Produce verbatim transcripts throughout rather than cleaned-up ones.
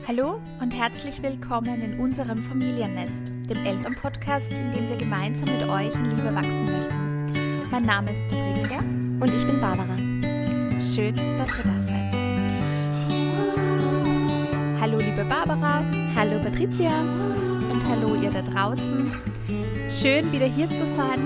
Hallo und herzlich willkommen in unserem Familiennest, dem Elternpodcast, in dem wir gemeinsam mit euch in Liebe wachsen möchten. Mein Name ist Patricia. Und ich bin Barbara. Schön, dass ihr da seid. Hallo liebe Barbara. Hallo Patricia. Und hallo ihr da draußen. Schön, wieder hier zu sein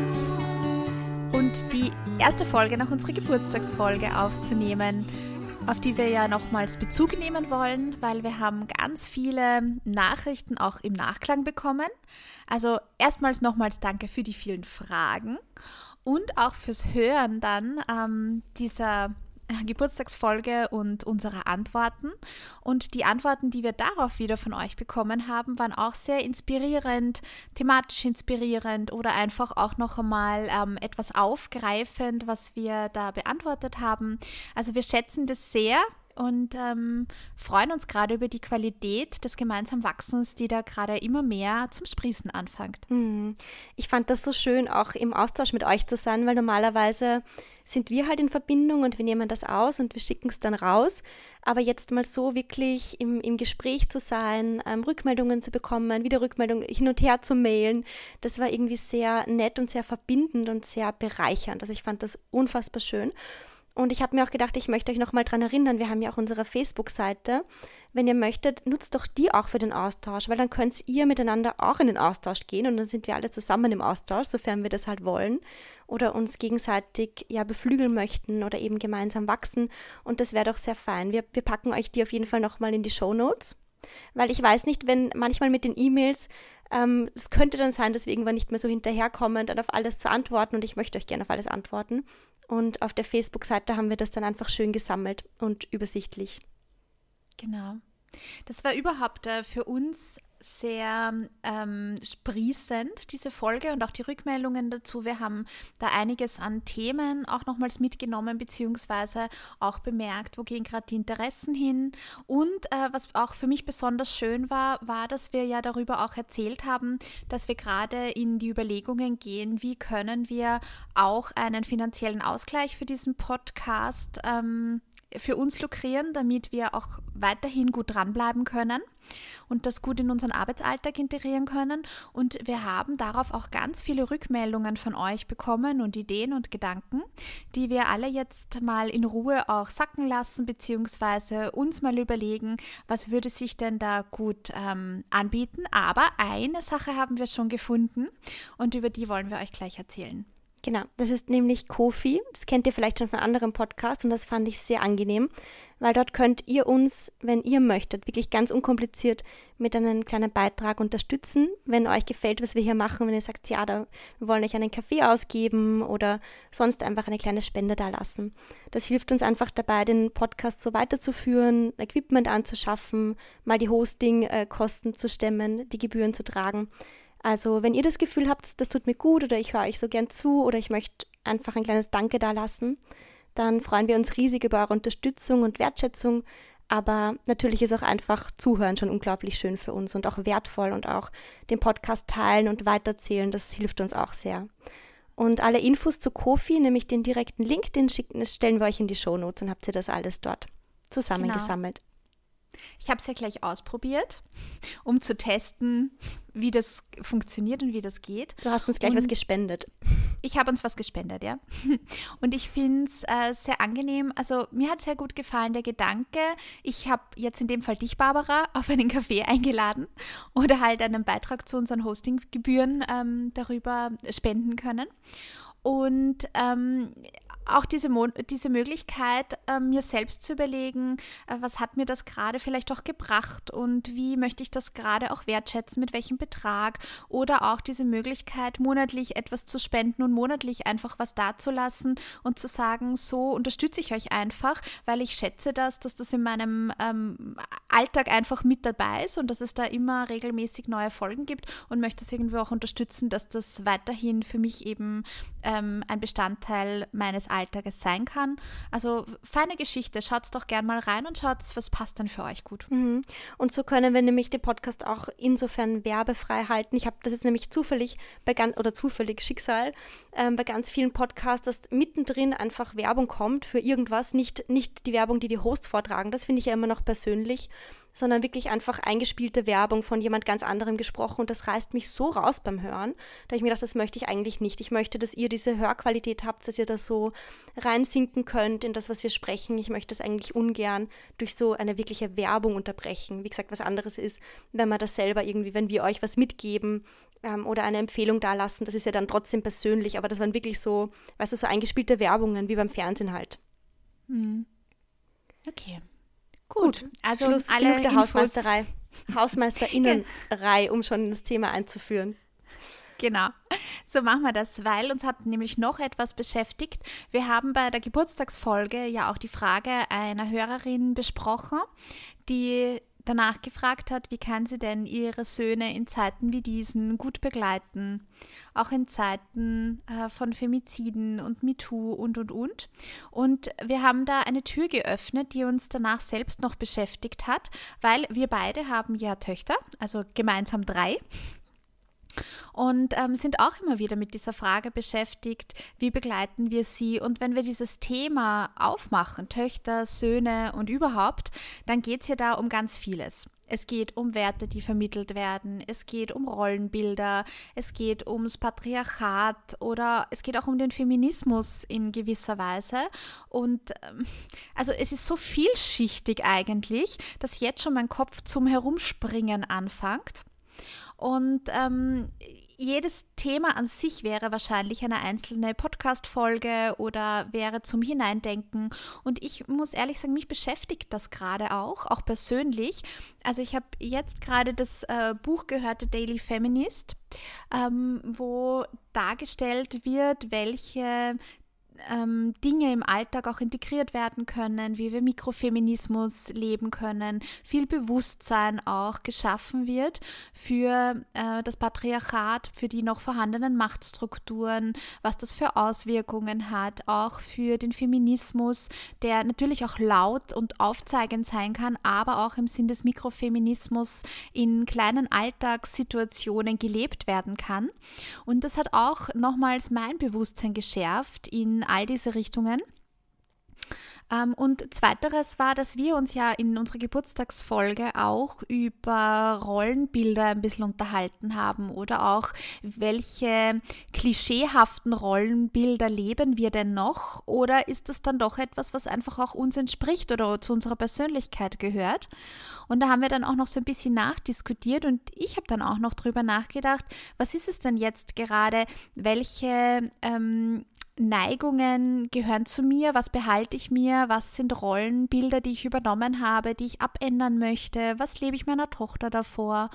und die erste Folge nach unserer Geburtstagsfolge aufzunehmen, auf die wir ja nochmals Bezug nehmen wollen, weil wir haben ganz viele Nachrichten auch im Nachklang bekommen. Also erstmals nochmals danke für die vielen Fragen und auch fürs Hören dann ähm, dieser Geburtstagsfolge und unsere Antworten. Und die Antworten, die wir darauf wieder von euch bekommen haben, waren auch sehr inspirierend, thematisch inspirierend oder einfach auch noch einmal ähm, etwas aufgreifend, was wir da beantwortet haben. Also wir schätzen das sehr und ähm, freuen uns gerade über die Qualität des gemeinsamen Wachsens, die da gerade immer mehr zum Sprießen anfängt. Ich fand das so schön, auch im Austausch mit euch zu sein, weil normalerweise sind wir halt in Verbindung und wir nehmen das aus und wir schicken es dann raus. Aber jetzt mal so wirklich im, im Gespräch zu sein, ähm, Rückmeldungen zu bekommen, wieder Rückmeldungen hin und her zu mailen, das war irgendwie sehr nett und sehr verbindend und sehr bereichernd. Also ich fand das unfassbar schön. Und ich habe mir auch gedacht, ich möchte euch nochmal daran erinnern, wir haben ja auch unsere Facebook-Seite. Wenn ihr möchtet, nutzt doch die auch für den Austausch, weil dann könnt ihr miteinander auch in den Austausch gehen und dann sind wir alle zusammen im Austausch, sofern wir das halt wollen oder uns gegenseitig ja beflügeln möchten oder eben gemeinsam wachsen. Und das wäre doch sehr fein. Wir, wir packen euch die auf jeden Fall nochmal in die Shownotes, weil ich weiß nicht, wenn manchmal mit den E-Mails, ähm, es könnte dann sein, dass wir irgendwann nicht mehr so hinterherkommen, dann auf alles zu antworten und ich möchte euch gerne auf alles antworten. Und auf der Facebook-Seite haben wir das dann einfach schön gesammelt und übersichtlich. Genau. Das war überhaupt äh, für uns sehr ähm, sprießend, diese Folge und auch die Rückmeldungen dazu. Wir haben da einiges an Themen auch nochmals mitgenommen, beziehungsweise auch bemerkt, wo gehen gerade die Interessen hin. Und äh, was auch für mich besonders schön war, war, dass wir ja darüber auch erzählt haben, dass wir gerade in die Überlegungen gehen, wie können wir auch einen finanziellen Ausgleich für diesen Podcast ähm, für uns lukrieren, damit wir auch weiterhin gut dranbleiben können und das gut in unseren Arbeitsalltag integrieren können. Und wir haben darauf auch ganz viele Rückmeldungen von euch bekommen und Ideen und Gedanken, die wir alle jetzt mal in Ruhe auch sacken lassen, beziehungsweise uns mal überlegen, was würde sich denn da gut ähm, anbieten. Aber eine Sache haben wir schon gefunden und über die wollen wir euch gleich erzählen. Genau, das ist nämlich Ko-fi. Das kennt ihr vielleicht schon von anderen Podcasts und das fand ich sehr angenehm, weil dort könnt ihr uns, wenn ihr möchtet, wirklich ganz unkompliziert mit einem kleinen Beitrag unterstützen. Wenn euch gefällt, was wir hier machen, wenn ihr sagt, ja, da, wir wollen euch einen Kaffee ausgeben oder sonst einfach eine kleine Spende da lassen. Das hilft uns einfach dabei, den Podcast so weiterzuführen, Equipment anzuschaffen, mal die Hosting-Kosten zu stemmen, die Gebühren zu tragen. Also wenn ihr das Gefühl habt, das tut mir gut oder ich höre euch so gern zu oder ich möchte einfach ein kleines Danke da lassen, dann freuen wir uns riesig über eure Unterstützung und Wertschätzung. Aber natürlich ist auch einfach Zuhören schon unglaublich schön für uns und auch wertvoll und auch den Podcast teilen und weiterzählen, das hilft uns auch sehr. Und alle Infos zu Ko-fi, nämlich den direkten Link, den schicken, stellen wir euch in die Shownotes, dann habt ihr das alles dort zusammengesammelt. Genau. Ich habe es ja gleich ausprobiert, um zu testen, wie das funktioniert und wie das geht. Du hast uns gleich und was gespendet. Ich habe uns was gespendet, ja. Und ich finde es äh, sehr angenehm. Also mir hat sehr gut gefallen der Gedanke, ich habe jetzt in dem Fall dich, Barbara, auf einen Kaffee eingeladen oder halt einen Beitrag zu unseren Hostinggebühren ähm, darüber spenden können. Und ähm, auch diese, Mo- diese Möglichkeit, äh, mir selbst zu überlegen, äh, was hat mir das gerade vielleicht auch gebracht und wie möchte ich das gerade auch wertschätzen, mit welchem Betrag, oder auch diese Möglichkeit, monatlich etwas zu spenden und monatlich einfach was dazulassen und zu sagen, so unterstütze ich euch einfach, weil ich schätze das, dass das in meinem ähm, Alltag einfach mit dabei ist und dass es da immer regelmäßig neue Folgen gibt und möchte es irgendwie auch unterstützen, dass das weiterhin für mich eben ähm, ein Bestandteil meines Alltags Alltag es sein kann. Also feine Geschichte, schaut doch gern mal rein und schaut, was passt denn für euch gut. Mhm. Und so können wir nämlich den Podcast auch insofern werbefrei halten. Ich habe das jetzt nämlich zufällig bei ganz, oder zufällig Schicksal ähm, bei ganz vielen Podcasts, dass mittendrin einfach Werbung kommt für irgendwas, nicht, nicht die Werbung, die die Hosts vortragen, das finde ich ja immer noch persönlich, sondern wirklich einfach eingespielte Werbung von jemand ganz anderem gesprochen und das reißt mich so raus beim Hören, da ich mir gedacht, das möchte ich eigentlich nicht. Ich möchte, dass ihr diese Hörqualität habt, dass ihr da so reinsinken könnt in das, was wir sprechen. Ich möchte das eigentlich ungern durch so eine wirkliche Werbung unterbrechen. Wie gesagt, was anderes ist, wenn man das selber irgendwie, wenn wir euch was mitgeben ähm, oder eine Empfehlung dalassen, das ist ja dann trotzdem persönlich, aber das waren wirklich so, weißt du, so eingespielte Werbungen wie beim Fernsehen halt. Mhm. Okay. Gut, Gut, also Schluss, alle genug der Infos. Hausmeisterei. Hausmeisterinnenreihe, um schon das Thema einzuführen. Genau, so machen wir das, weil uns hat nämlich noch etwas beschäftigt. Wir haben bei der Geburtstagsfolge ja auch die Frage einer Hörerin besprochen, die danach gefragt hat, wie kann sie denn ihre Söhne in Zeiten wie diesen gut begleiten, auch in Zeiten äh, von Femiziden und MeToo und, und, und. Und wir haben da eine Tür geöffnet, die uns danach selbst noch beschäftigt hat, weil wir beide haben ja Töchter, also gemeinsam drei. Und ähm, sind auch immer wieder mit dieser Frage beschäftigt, wie begleiten wir sie? Und wenn wir dieses Thema aufmachen, Töchter, Söhne und überhaupt, dann geht es ja da um ganz vieles. Es geht um Werte, die vermittelt werden, es geht um Rollenbilder, es geht ums Patriarchat oder es geht auch um den Feminismus in gewisser Weise. Und ähm, also es ist so vielschichtig eigentlich, dass jetzt schon mein Kopf zum Herumspringen anfängt. Und ähm, jedes Thema an sich wäre wahrscheinlich eine einzelne Podcast-Folge oder wäre zum Hineindenken. Und ich muss ehrlich sagen, mich beschäftigt das gerade auch, auch persönlich. Also ich habe jetzt gerade das äh, Buch gehört, The Daily Feminist, ähm, wo dargestellt wird, welche Ähm, Dinge im Alltag auch integriert werden können, wie wir Mikrofeminismus leben können, viel Bewusstsein auch geschaffen wird für äh, das Patriarchat, für die noch vorhandenen Machtstrukturen, was das für Auswirkungen hat, auch für den Feminismus, der natürlich auch laut und aufzeigend sein kann, aber auch im Sinn des Mikrofeminismus in kleinen Alltagssituationen gelebt werden kann. Und das hat auch nochmals mein Bewusstsein geschärft in all diese Richtungen. Ähm, und zweiteres war, dass wir uns ja in unserer Geburtstagsfolge auch über Rollenbilder ein bisschen unterhalten haben oder auch, welche klischeehaften Rollenbilder leben wir denn noch oder ist das dann doch etwas, was einfach auch uns entspricht oder zu unserer Persönlichkeit gehört? Und da haben wir dann auch noch so ein bisschen nachdiskutiert und ich habe dann auch noch drüber nachgedacht, was ist es denn jetzt gerade, welche ähm, Neigungen gehören zu mir, was behalte ich mir, was sind Rollenbilder, die ich übernommen habe, die ich abändern möchte, was lebe ich meiner Tochter davor.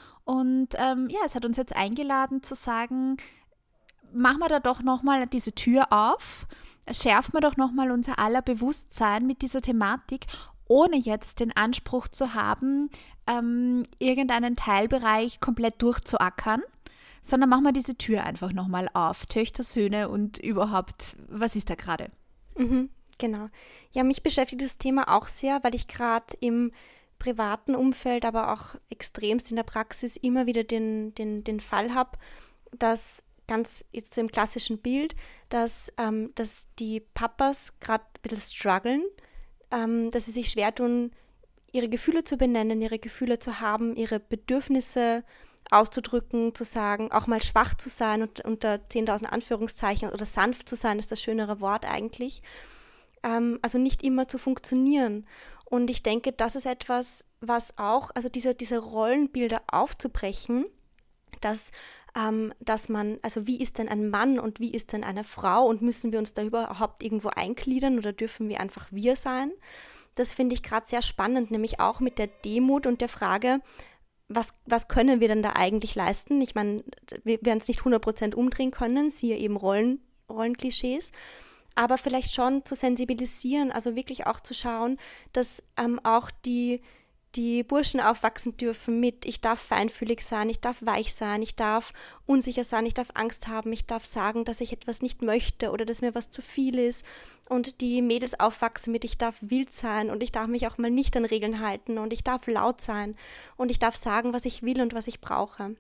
Und ähm, ja, es hat uns jetzt eingeladen zu sagen, machen wir da doch nochmal diese Tür auf, schärfen wir doch nochmal unser aller Bewusstsein mit dieser Thematik, ohne jetzt den Anspruch zu haben, ähm, irgendeinen Teilbereich komplett durchzuackern, sondern machen wir diese Tür einfach nochmal auf. Töchter, Söhne und überhaupt, was ist da gerade? Mhm, genau. Ja, mich beschäftigt das Thema auch sehr, weil ich gerade im privaten Umfeld, aber auch extremst in der Praxis immer wieder den, den, den Fall habe, dass ganz jetzt so im klassischen Bild, dass, ähm, dass die Papas gerade ein bisschen strugglen, ähm, dass sie sich schwer tun, ihre Gefühle zu benennen, ihre Gefühle zu haben, ihre Bedürfnisse auszudrücken, zu sagen, auch mal schwach zu sein und unter zehntausend Anführungszeichen oder sanft zu sein, ist das schönere Wort eigentlich. Ähm, also nicht immer zu funktionieren. Und ich denke, das ist etwas, was auch, also diese, diese Rollenbilder aufzubrechen, dass, ähm, dass man, also wie ist denn ein Mann und wie ist denn eine Frau und müssen wir uns da überhaupt irgendwo eingliedern oder dürfen wir einfach wir sein? Das finde ich gerade sehr spannend, nämlich auch mit der Demut und der Frage, Was, was können wir denn da eigentlich leisten? Ich meine, wir werden es nicht hundert Prozent umdrehen können, siehe eben Rollen, Rollenklischees, aber vielleicht schon zu sensibilisieren, also wirklich auch zu schauen, dass ähm, auch die, die Burschen aufwachsen dürfen mit, ich darf feinfühlig sein, ich darf weich sein, ich darf unsicher sein, ich darf Angst haben, ich darf sagen, dass ich etwas nicht möchte oder dass mir was zu viel ist. Und die Mädels aufwachsen mit, ich darf wild sein und ich darf mich auch mal nicht an Regeln halten und ich darf laut sein und ich darf sagen, was ich will und was ich brauche.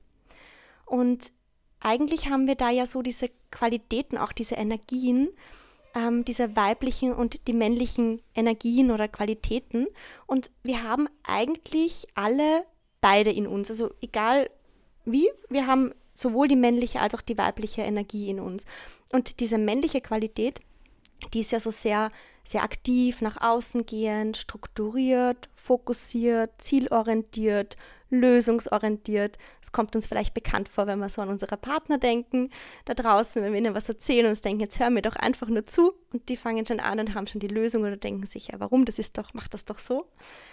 Und eigentlich haben wir da ja so diese Qualitäten, auch diese Energien, Ähm, diese weiblichen und die männlichen Energien oder Qualitäten. Und wir haben eigentlich alle beide in uns. Also egal wie, wir haben sowohl die männliche als auch die weibliche Energie in uns. Und diese männliche Qualität, die ist ja so sehr, sehr aktiv, nach außen gehend, strukturiert, fokussiert, zielorientiert, lösungsorientiert. Es kommt uns vielleicht bekannt vor, wenn wir so an unsere Partner denken, da draußen, wenn wir ihnen was erzählen und uns denken, jetzt hör mir doch einfach nur zu, und die fangen schon an und haben schon die Lösung oder denken sich, ja, warum, das ist doch, mach das doch so.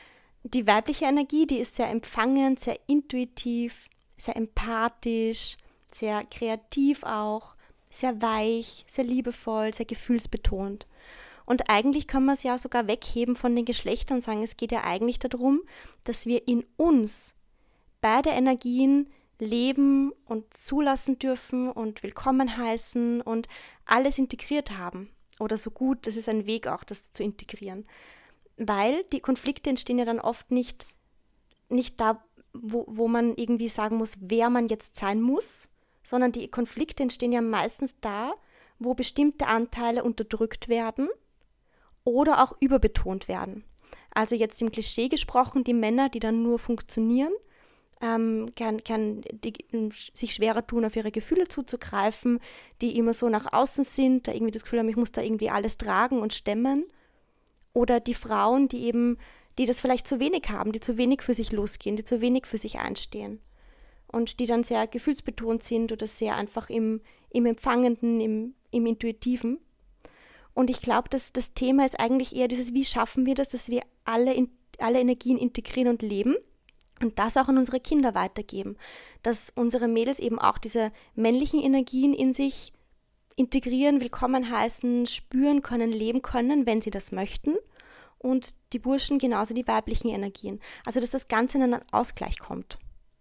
Die weibliche Energie, die ist sehr empfangend, sehr intuitiv, sehr empathisch, sehr kreativ auch, sehr weich, sehr liebevoll, sehr gefühlsbetont. Und eigentlich kann man es ja sogar wegheben von den Geschlechtern und sagen, es geht ja eigentlich darum, dass wir in uns beide Energien leben und zulassen dürfen und willkommen heißen und alles integriert haben. Oder so gut, das ist ein Weg auch, das zu integrieren. Weil die Konflikte entstehen ja dann oft nicht, nicht da, wo, wo man irgendwie sagen muss, wer man jetzt sein muss, sondern die Konflikte entstehen ja meistens da, wo bestimmte Anteile unterdrückt werden oder auch überbetont werden. Also jetzt im Klischee gesprochen, die Männer, die dann nur funktionieren, ähm, gern, gern die, sich schwerer tun, auf ihre Gefühle zuzugreifen, die immer so nach außen sind, da irgendwie das Gefühl haben, ich muss da irgendwie alles tragen und stemmen. Oder die Frauen, die eben, die das vielleicht zu wenig haben, die zu wenig für sich losgehen, die zu wenig für sich einstehen. Und die dann sehr gefühlsbetont sind oder sehr einfach im, im Empfangenden, im, im Intuitiven. Und ich glaube, dass das Thema ist eigentlich eher dieses, wie schaffen wir das, dass wir alle, in, alle Energien integrieren und leben und das auch an unsere Kinder weitergeben. Dass unsere Mädels eben auch diese männlichen Energien in sich integrieren, willkommen heißen, spüren können, leben können, wenn sie das möchten. Und die Burschen genauso die weiblichen Energien. Also dass das Ganze in einen Ausgleich kommt.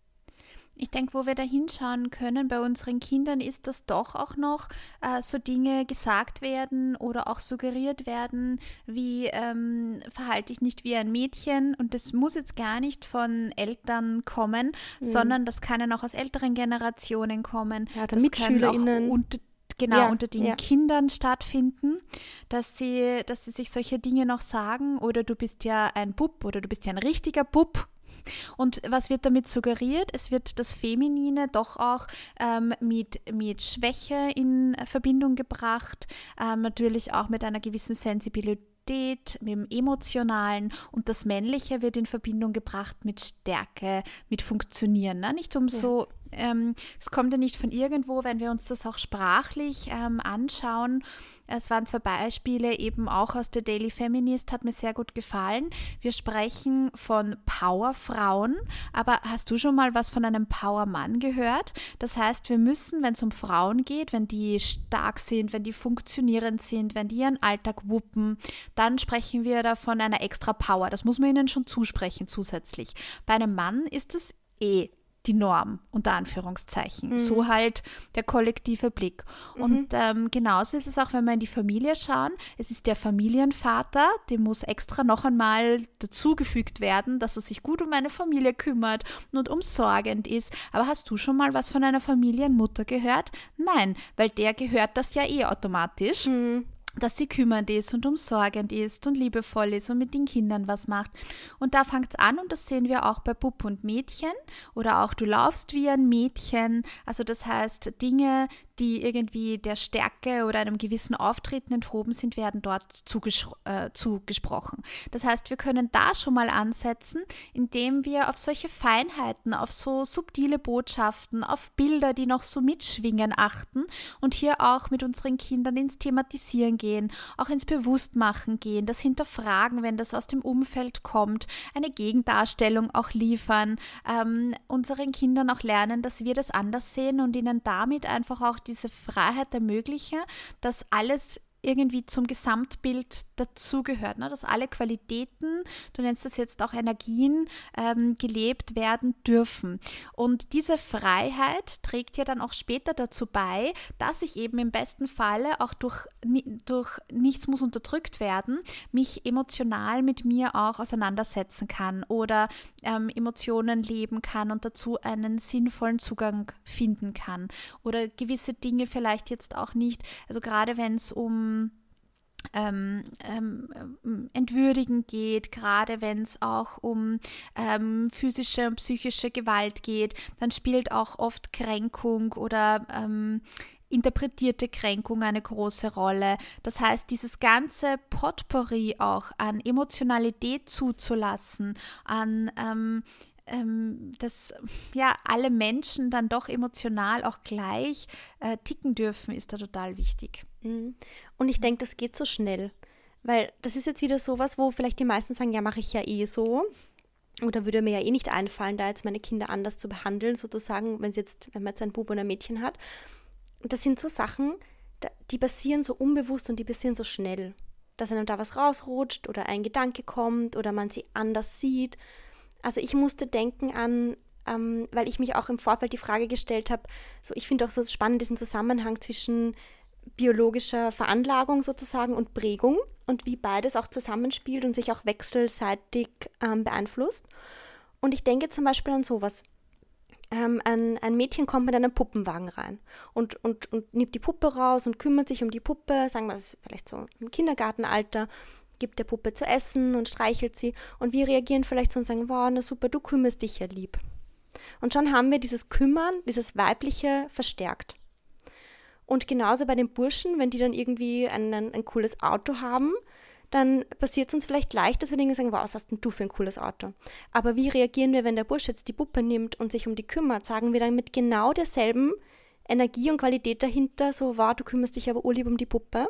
Ich denke, wo wir da hinschauen können bei unseren Kindern, ist, dass doch auch noch äh, so Dinge gesagt werden oder auch suggeriert werden, wie ähm, verhalte dich nicht wie ein Mädchen. Und das muss jetzt gar nicht von Eltern kommen, mhm. sondern das kann ja auch aus älteren Generationen kommen. Ja, oder MitschülerInnen. Unter, genau, ja, unter den ja. Kindern stattfinden, dass sie, dass sie sich solche Dinge noch sagen. Oder du bist ja ein Bub oder du bist ja ein richtiger Bub. Und was wird damit suggeriert? Es wird das Feminine doch auch ähm, mit, mit Schwäche in Verbindung gebracht, ähm, natürlich auch mit einer gewissen Sensibilität, mit dem Emotionalen, und das Männliche wird in Verbindung gebracht mit Stärke, mit Funktionieren. Ne? Nicht um so, ähm, es kommt ja nicht von irgendwo, wenn wir uns das auch sprachlich ähm, anschauen. Es waren zwei Beispiele, eben auch aus der Daily Feminist, hat mir sehr gut gefallen. Wir sprechen von Powerfrauen, aber hast du schon mal was von einem Powermann gehört? Das heißt, wir müssen, wenn es um Frauen geht, wenn die stark sind, wenn die funktionierend sind, wenn die ihren Alltag wuppen, dann sprechen wir da von einer extra Power. Das muss man ihnen schon zusprechen zusätzlich. Bei einem Mann ist es eh die Norm, unter Anführungszeichen. Mhm. So halt der kollektive Blick. Mhm. Und ähm, genauso ist es auch, wenn wir in die Familie schauen. Es ist der Familienvater, dem muss extra noch einmal dazugefügt werden, dass er sich gut um eine Familie kümmert und umsorgend ist. Aber hast du schon mal was von einer Familienmutter gehört? Nein, weil der gehört das ja eh automatisch. Mhm. Dass sie kümmernd ist und umsorgend ist und liebevoll ist und mit den Kindern was macht. Und da fängt es an, und das sehen wir auch bei Bub und Mädchen, oder auch du laufst wie ein Mädchen. Also das heißt, Dinge, die irgendwie der Stärke oder einem gewissen Auftreten enthoben sind, werden dort zuges- äh, zugesprochen. Das heißt, wir können da schon mal ansetzen, indem wir auf solche Feinheiten, auf so subtile Botschaften, auf Bilder, die noch so mitschwingen, achten und hier auch mit unseren Kindern ins Thematisieren gehen, auch ins Bewusstmachen gehen, das Hinterfragen, wenn das aus dem Umfeld kommt, eine Gegendarstellung auch liefern, ähm, unseren Kindern auch lernen, dass wir das anders sehen und ihnen damit einfach auch diese Freiheit ermöglichen, dass alles irgendwie zum Gesamtbild dazugehört, ne? Dass alle Qualitäten, du nennst das jetzt auch Energien, ähm, gelebt werden dürfen. Und diese Freiheit trägt ja dann auch später dazu bei, dass ich eben im besten Falle auch durch, durch nichts muss unterdrückt werden, mich emotional mit mir auch auseinandersetzen kann oder ähm, Emotionen leben kann und dazu einen sinnvollen Zugang finden kann. Oder gewisse Dinge vielleicht jetzt auch nicht, also gerade wenn es um Ähm, ähm, entwürdigen geht, gerade wenn es auch um ähm, physische und psychische Gewalt geht, dann spielt auch oft Kränkung oder ähm, interpretierte Kränkung eine große Rolle. Das heißt, dieses ganze Potpourri auch an Emotionalität zuzulassen, an ähm, ähm, dass ja alle Menschen dann doch emotional auch gleich äh, ticken dürfen, ist da total wichtig. Und ich denke, das geht so schnell, weil das ist jetzt wieder sowas, wo vielleicht die meisten sagen, ja, mache ich ja eh so. Oder würde mir ja eh nicht einfallen, da jetzt meine Kinder anders zu behandeln, sozusagen, wenn sie jetzt, wenn man jetzt einen Bub und ein Mädchen hat. Und das sind so Sachen, die passieren so unbewusst und die passieren so schnell, dass einem da was rausrutscht oder ein Gedanke kommt oder man sie anders sieht. Also ich musste denken an, ähm, weil ich mich auch im Vorfeld die Frage gestellt habe, so ich finde auch so spannend diesen Zusammenhang zwischen biologischer Veranlagung sozusagen und Prägung und wie beides auch zusammenspielt und sich auch wechselseitig ähm, beeinflusst. Und ich denke zum Beispiel an sowas. Ähm, ein, ein Mädchen kommt mit einem Puppenwagen rein und, und, und nimmt die Puppe raus und kümmert sich um die Puppe, sagen wir, das ist vielleicht so im Kindergartenalter, gibt der Puppe zu essen und streichelt sie und wir reagieren vielleicht so und sagen, wow, na super, du kümmerst dich ja lieb. Und schon haben wir dieses Kümmern, dieses Weibliche verstärkt. Und genauso bei den Burschen, wenn die dann irgendwie ein, ein, ein cooles Auto haben, dann passiert es uns vielleicht leicht, dass wir irgendwie sagen, wow, was hast denn du für ein cooles Auto? Aber wie reagieren wir, wenn der Bursch jetzt die Puppe nimmt und sich um die kümmert? Sagen wir dann mit genau derselben Energie und Qualität dahinter, so, wow, du kümmerst dich aber urlieb um die Puppe?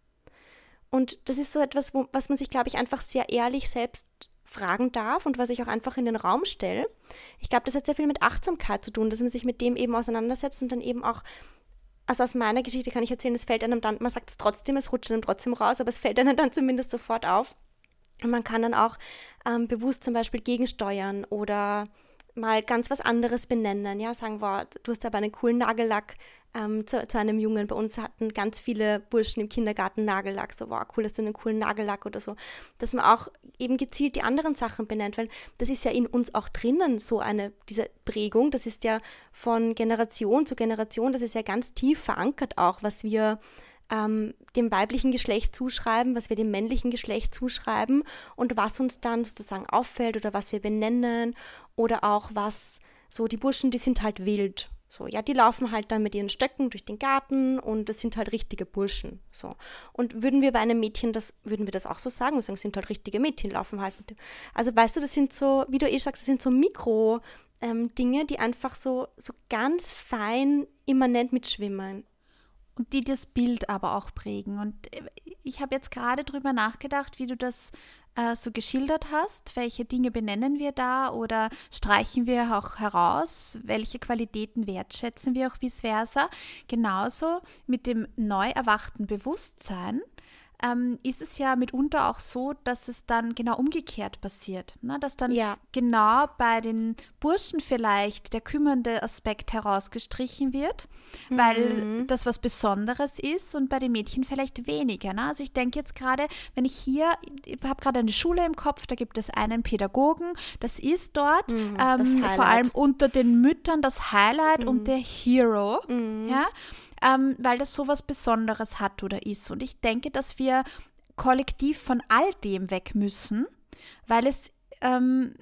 Und das ist so etwas, wo, was man sich, glaube ich, einfach sehr ehrlich selbst fragen darf und was ich auch einfach in den Raum stelle. Ich glaube, das hat sehr viel mit Achtsamkeit zu tun, dass man sich mit dem eben auseinandersetzt und dann eben auch, also aus meiner Geschichte kann ich erzählen, es fällt einem dann, man sagt es trotzdem, es rutscht einem trotzdem raus, aber es fällt einem dann zumindest sofort auf. Und man kann dann auch ähm, bewusst zum Beispiel gegensteuern oder mal ganz was anderes benennen. Ja, sagen, wow, du hast aber einen coolen Nagellack ähm, zu, zu einem Jungen. Bei uns hatten ganz viele Burschen im Kindergarten Nagellack. So, wow, cool, hast du einen coolen Nagellack oder so. Dass man auch eben gezielt die anderen Sachen benennt, weil das ist ja in uns auch drinnen, so eine, diese Prägung. Das ist ja von Generation zu Generation, das ist ja ganz tief verankert auch, was wir ähm, dem weiblichen Geschlecht zuschreiben, was wir dem männlichen Geschlecht zuschreiben und was uns dann sozusagen auffällt oder was wir benennen oder auch was, so die Burschen, die sind halt wild. So, ja, die laufen halt dann mit ihren Stöcken durch den Garten und das sind halt richtige Burschen. So. Und würden wir bei einem Mädchen das, würden wir das auch so sagen? Wir sagen, es sind halt richtige Mädchen, laufen halt mit dem. Also weißt du, das sind so, wie du eh sagst, das sind so Mikro ähm, Dinge, die einfach so, so ganz fein immanent mitschwimmen. Und die das Bild aber auch prägen. Und ich habe jetzt gerade drüber nachgedacht, wie du das äh, so geschildert hast. Welche Dinge benennen wir da oder streichen wir auch heraus? Welche Qualitäten wertschätzen wir auch vice versa? Genauso mit dem neu erwachten Bewusstsein ähm, ist es ja mitunter auch so, dass es dann genau umgekehrt passiert. Ne? Dass dann Ja. genau bei den Burschen vielleicht der kümmernde Aspekt herausgestrichen wird, weil Mhm. das was Besonderes ist und bei den Mädchen vielleicht weniger. Ne? Also ich denke jetzt gerade, wenn ich hier, ich habe gerade eine Schule im Kopf, da gibt es einen Pädagogen, das ist dort Mhm, das ähm, vor Highlight. allem unter den Müttern das Highlight Mhm. und der Hero, Mhm. ja, ähm, weil das so was Besonderes hat oder ist. Und ich denke, dass wir kollektiv von all dem weg müssen, weil es ähm,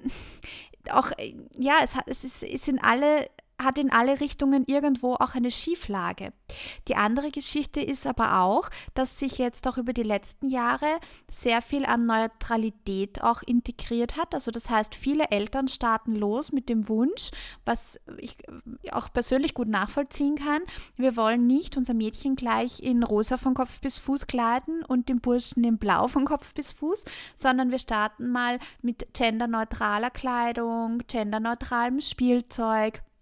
auch, äh, ja, es, hat, es ist, ist in alle hat in alle Richtungen irgendwo auch eine Schieflage. Die andere Geschichte ist aber auch, dass sich jetzt auch über die letzten Jahre sehr viel an Neutralität auch integriert hat. Also das heißt, viele Eltern starten los mit dem Wunsch, was ich auch persönlich gut nachvollziehen kann, wir wollen nicht unser Mädchen gleich in rosa von Kopf bis Fuß kleiden und den Burschen in blau von Kopf bis Fuß, sondern wir starten mal mit genderneutraler Kleidung, genderneutralem Spielzeug.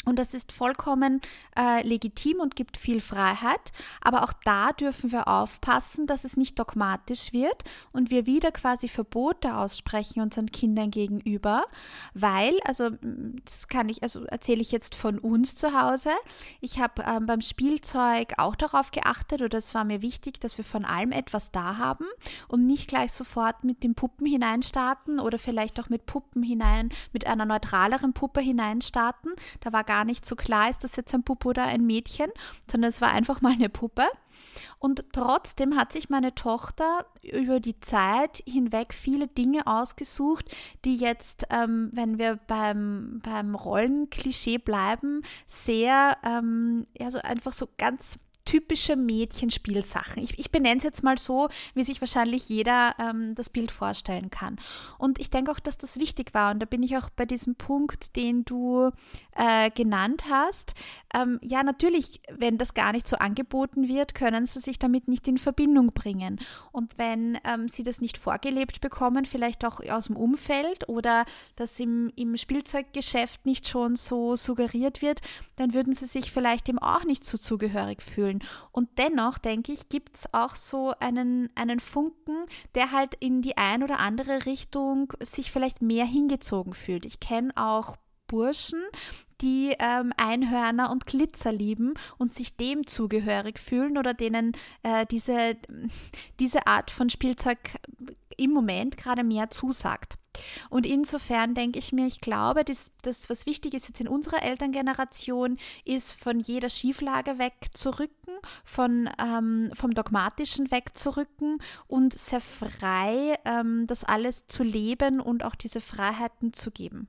Und das ist vollkommen äh, legitim und gibt viel Freiheit. Aber auch da dürfen wir aufpassen, dass es nicht dogmatisch wird und wir wieder quasi Verbote aussprechen unseren Kindern gegenüber. Weil, also das kann ich, also erzähle ich jetzt von uns zu Hause. Ich habe ähm, beim Spielzeug auch darauf geachtet, oder es war mir wichtig, dass wir von allem etwas da haben und nicht gleich sofort mit den Puppen hineinstarten oder vielleicht auch mit Puppen hinein, mit einer neutraleren Puppe hineinstarten. Da war gar nicht so klar, ist das jetzt ein Bub oder ein Mädchen, sondern es war einfach mal eine Puppe. Und trotzdem hat sich meine Tochter über die Zeit hinweg viele Dinge ausgesucht, die jetzt, ähm, wenn wir beim, beim Rollenklischee bleiben, sehr, ähm, also einfach so ganz typische Mädchenspielsachen. Ich, ich benenne es jetzt mal so, wie sich wahrscheinlich jeder ähm, das Bild vorstellen kann. Und ich denke auch, dass das wichtig war. Und da bin ich auch bei diesem Punkt, den du äh, genannt hast. Ähm, ja, natürlich, wenn das gar nicht so angeboten wird, können sie sich damit nicht in Verbindung bringen. Und wenn ähm, sie das nicht vorgelebt bekommen, vielleicht auch aus dem Umfeld oder das im, im Spielzeuggeschäft nicht schon so suggeriert wird, dann würden sie sich vielleicht eben auch nicht so zugehörig fühlen. Und dennoch, denke ich, gibt es auch so einen, einen Funken, der halt in die ein oder andere Richtung sich vielleicht mehr hingezogen fühlt. Ich kenne auch Burschen, die ähm, Einhörner und Glitzer lieben und sich dem zugehörig fühlen oder denen äh, diese, diese Art von Spielzeug im Moment gerade mehr zusagt. Und insofern denke ich mir, ich glaube, das, das, was wichtig ist jetzt in unserer Elterngeneration, ist von jeder Schieflage wegzurücken, von, ähm, vom Dogmatischen wegzurücken und sehr frei ähm, das alles zu leben und auch diese Freiheiten zu geben.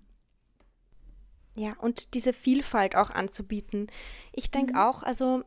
Ja, und diese Vielfalt auch anzubieten. Ich denke mhm. auch, also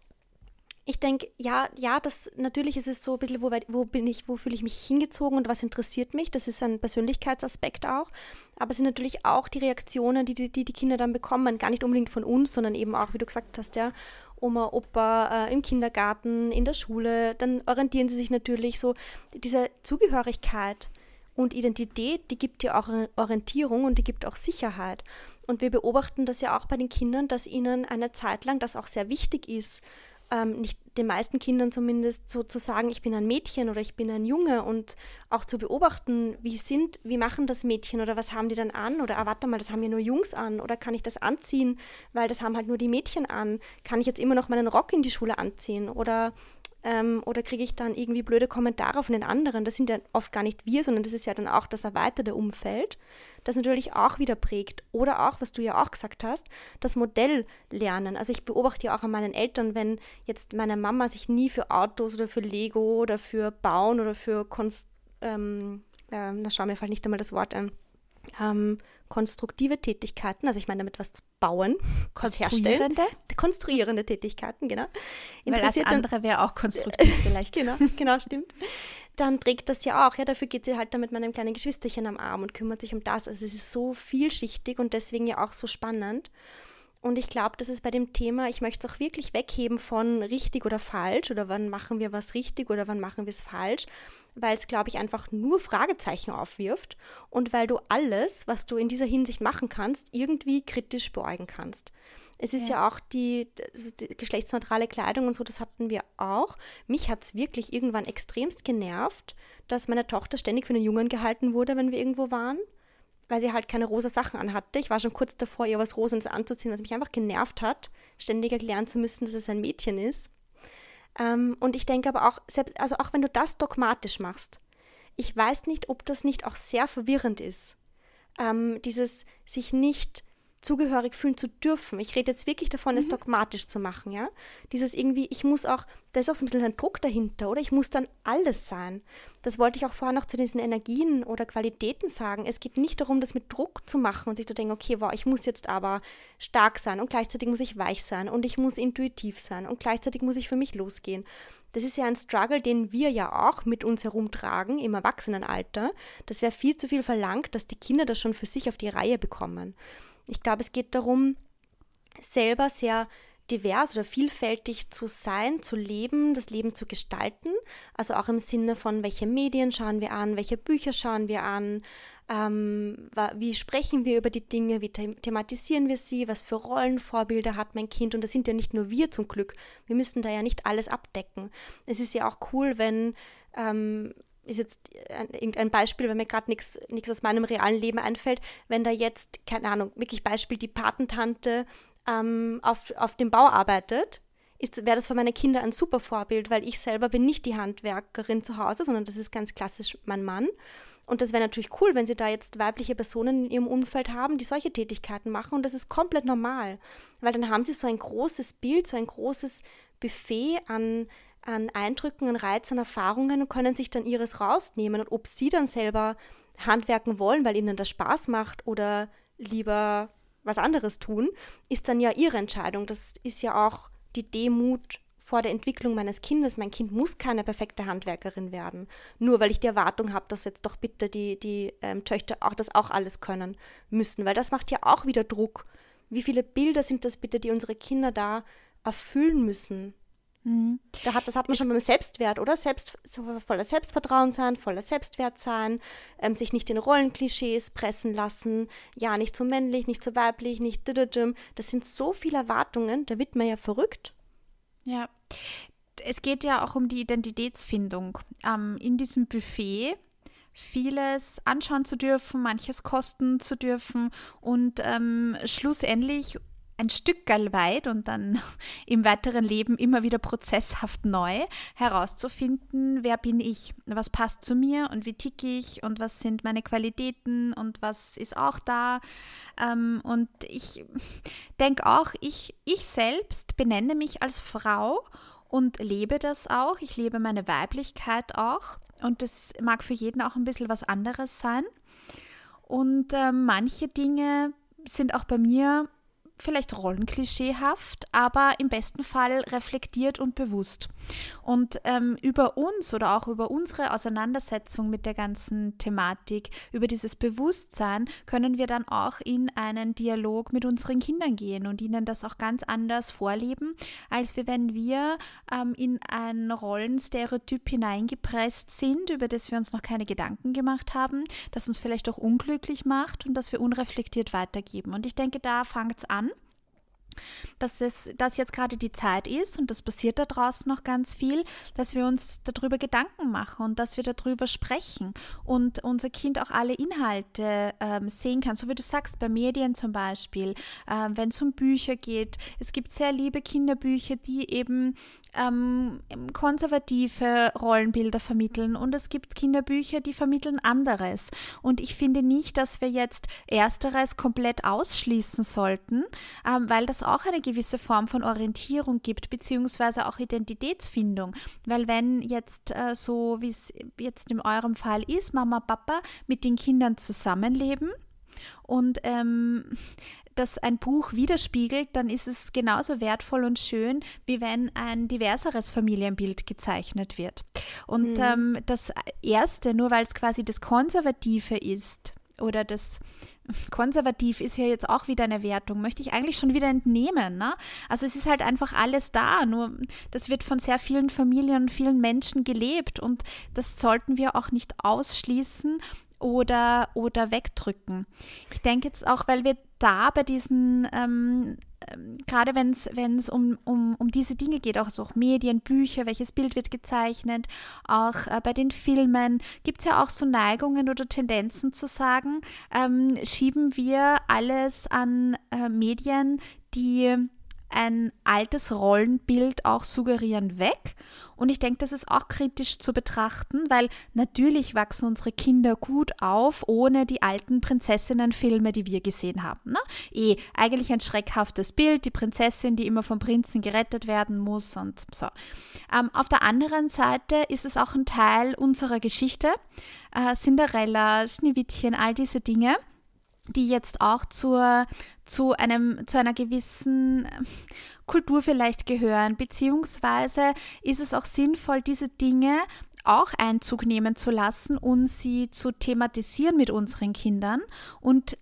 ich denke, ja, ja, das natürlich ist es so ein bisschen, wo, wo bin ich, wo fühle ich mich hingezogen und was interessiert mich. Das ist ein Persönlichkeitsaspekt auch. Aber es sind natürlich auch die Reaktionen, die die, die die Kinder dann bekommen, gar nicht unbedingt von uns, sondern eben auch, wie du gesagt hast, ja, Oma, Opa, äh, im Kindergarten, in der Schule. Dann orientieren sie sich natürlich so, diese Zugehörigkeit und Identität, die gibt ja auch Orientierung und die gibt auch Sicherheit. Und wir beobachten das ja auch bei den Kindern, dass ihnen eine Zeit lang das auch sehr wichtig ist, ähm, nicht den meisten Kindern zumindest so zu sagen, ich bin ein Mädchen oder ich bin ein Junge und auch zu beobachten, wie sind, wie machen das Mädchen oder was haben die dann an oder ah, warte mal, das haben ja nur Jungs an oder kann ich das anziehen, weil das haben halt nur die Mädchen an, kann ich jetzt immer noch meinen Rock in die Schule anziehen oder Ähm, oder kriege ich dann irgendwie blöde Kommentare von den anderen? Das sind ja oft gar nicht wir, sondern das ist ja dann auch das erweiterte Umfeld, das natürlich auch wieder prägt. Oder auch, was du ja auch gesagt hast, das Modell lernen. Also ich beobachte ja auch an meinen Eltern, wenn jetzt meine Mama sich nie für Autos oder für Lego oder für Bauen oder für Konst... Ähm, äh, na schau mir fällt nicht einmal das Wort ein. Ähm, konstruktive Tätigkeiten, also ich meine damit was bauen, konstruierende, konstruierende Tätigkeiten, genau. Weil das andere wäre auch konstruktiv vielleicht. Genau, genau, stimmt. Dann prägt das ja auch, ja, dafür geht sie halt dann mit meinem kleinen Geschwisterchen am Arm und kümmert sich um das, also es ist so vielschichtig und deswegen ja auch so spannend. Und ich glaube, das ist bei dem Thema, ich möchte es auch wirklich wegheben von richtig oder falsch oder wann machen wir was richtig oder wann machen wir es falsch, weil es, glaube ich, einfach nur Fragezeichen aufwirft und weil du alles, was du in dieser Hinsicht machen kannst, irgendwie kritisch beäugen kannst. Es ist ja, ja auch die, die geschlechtsneutrale Kleidung und so, das hatten wir auch. Mich hat es wirklich irgendwann extremst genervt, dass meine Tochter ständig für einen Jungen gehalten wurde, wenn wir irgendwo waren, weil sie halt keine rosa Sachen anhatte. Ich war schon kurz davor, ihr was Rosanes anzuziehen, was mich einfach genervt hat, ständig erklären zu müssen, dass es ein Mädchen ist. Ähm, und ich denke aber auch, selbst, also auch wenn du das dogmatisch machst, ich weiß nicht, ob das nicht auch sehr verwirrend ist. Ähm, dieses sich nicht zugehörig fühlen zu dürfen. Ich rede jetzt wirklich davon, es mhm. dogmatisch zu machen, ja. Dieses irgendwie, ich muss auch, da ist auch so ein bisschen ein Druck dahinter, oder? Ich muss dann alles sein. Das wollte ich auch vorher noch zu diesen Energien oder Qualitäten sagen. Es geht nicht darum, das mit Druck zu machen und sich zu denken, okay, wow, ich muss jetzt aber stark sein und gleichzeitig muss ich weich sein und ich muss intuitiv sein und gleichzeitig muss ich für mich losgehen. Das ist ja ein Struggle, den wir ja auch mit uns herumtragen im Erwachsenenalter. Das wäre viel zu viel verlangt, dass die Kinder das schon für sich auf die Reihe bekommen. Ich glaube, es geht darum, selber sehr divers oder vielfältig zu sein, zu leben, das Leben zu gestalten. Also auch im Sinne von, welche Medien schauen wir an, welche Bücher schauen wir an, ähm, wie sprechen wir über die Dinge, wie the- thematisieren wir sie, was für Rollenvorbilder hat mein Kind. Und das sind ja nicht nur wir zum Glück. Wir müssen da ja nicht alles abdecken. Es ist ja auch cool, wenn, ähm, ist jetzt ein, irgendein Beispiel, wenn mir gerade nichts aus meinem realen Leben einfällt, wenn da jetzt, keine Ahnung, wirklich Beispiel, die Patentante ähm, auf, auf dem Bau arbeitet, wäre das für meine Kinder ein super Vorbild, weil ich selber bin nicht die Handwerkerin zu Hause, sondern das ist ganz klassisch mein Mann. Und das wäre natürlich cool, wenn sie da jetzt weibliche Personen in ihrem Umfeld haben, die solche Tätigkeiten machen. Und das ist komplett normal, weil dann haben sie so ein großes Bild, so ein großes Buffet an, an Eindrücken, an Reizen, an Erfahrungen und können sich dann ihres rausnehmen. Und ob sie dann selber handwerken wollen, weil ihnen das Spaß macht oder lieber was anderes tun, ist dann ja ihre Entscheidung. Das ist ja auch die Demut vor der Entwicklung meines Kindes. Mein Kind muss keine perfekte Handwerkerin werden, nur weil ich die Erwartung habe, dass jetzt doch bitte die, die ähm, Töchter auch das auch alles können müssen, weil das macht ja auch wieder Druck. Wie viele Bilder sind das bitte, die unsere Kinder da erfüllen müssen? Mhm. Da hat, das hat man schon beim Selbstwert, oder? Selbst, voller Selbstvertrauen sein, voller Selbstwert sein, ähm, sich nicht in Rollenklischees pressen lassen, ja, nicht so männlich, nicht so weiblich, nicht düdüdüm. Das sind so viele Erwartungen, da wird man ja verrückt. Ja, es geht ja auch um die Identitätsfindung. Ähm, in diesem Buffet vieles anschauen zu dürfen, manches kosten zu dürfen und ähm, schlussendlich ein Stückerl weit und dann im weiteren Leben immer wieder prozesshaft neu herauszufinden, wer bin ich, was passt zu mir und wie ticke ich und was sind meine Qualitäten und was ist auch da. Ähm, und ich denke auch, ich, ich selbst benenne mich als Frau und lebe das auch. Ich lebe meine Weiblichkeit auch und das mag für jeden auch ein bisschen was anderes sein. Und äh, manche Dinge sind auch bei mir vielleicht rollenklischeehaft, aber im besten Fall reflektiert und bewusst. Und ähm, über uns oder auch über unsere Auseinandersetzung mit der ganzen Thematik, über dieses Bewusstsein, können wir dann auch in einen Dialog mit unseren Kindern gehen und ihnen das auch ganz anders vorleben, als wenn wir ähm, in ein Rollenstereotyp hineingepresst sind, über das wir uns noch keine Gedanken gemacht haben, das uns vielleicht auch unglücklich macht und das wir unreflektiert weitergeben. Und ich denke, da fängt es an, dass es dass jetzt gerade die Zeit ist und das passiert da draußen noch ganz viel, dass wir uns darüber Gedanken machen und dass wir darüber sprechen und unser Kind auch alle Inhalte ähm, sehen kann, so wie du sagst, bei Medien zum Beispiel, ähm, wenn es um Bücher geht. Es gibt sehr liebe Kinderbücher, die eben ähm, konservative Rollenbilder vermitteln und es gibt Kinderbücher, die vermitteln anderes. Und ich finde nicht, dass wir jetzt Ersteres komplett ausschließen sollten, ähm, weil das auch eine gewisse Form von Orientierung gibt, beziehungsweise auch Identitätsfindung. Weil wenn jetzt äh, so, wie es jetzt in eurem Fall ist, Mama, Papa mit den Kindern zusammenleben und ähm, das ein Buch widerspiegelt, dann ist es genauso wertvoll und schön, wie wenn ein diverseres Familienbild gezeichnet wird. Und mhm. ähm, das Erste, nur weil es quasi das Konservative ist, oder das konservativ ist ja jetzt auch wieder eine Wertung, möchte ich eigentlich schon wieder entnehmen. Ne? Also es ist halt einfach alles da, nur das wird von sehr vielen Familien und vielen Menschen gelebt und das sollten wir auch nicht ausschließen oder, oder wegdrücken. Ich denke jetzt auch, weil wir da bei diesen ähm, gerade wenn es um, um, um diese Dinge geht, auch so auch Medien, Bücher, welches Bild wird gezeichnet, auch äh, bei den Filmen, gibt es ja auch so Neigungen oder Tendenzen zu sagen, ähm, schieben wir alles an äh, Medien, die ein altes Rollenbild auch suggerieren, weg. Und ich denke, das ist auch kritisch zu betrachten, weil natürlich wachsen unsere Kinder gut auf, ohne die alten Prinzessinnenfilme, die wir gesehen haben. Ne? Eh, eigentlich ein schreckhaftes Bild, die Prinzessin, die immer vom Prinzen gerettet werden muss und so. Ähm, auf der anderen Seite ist es auch ein Teil unserer Geschichte. Äh, Cinderella, Schneewittchen, all diese Dinge, die jetzt auch zur, zu, einem, zu einer gewissen Kultur vielleicht gehören, beziehungsweise ist es auch sinnvoll, diese Dinge auch Einzug nehmen zu lassen und sie zu thematisieren mit unseren Kindern und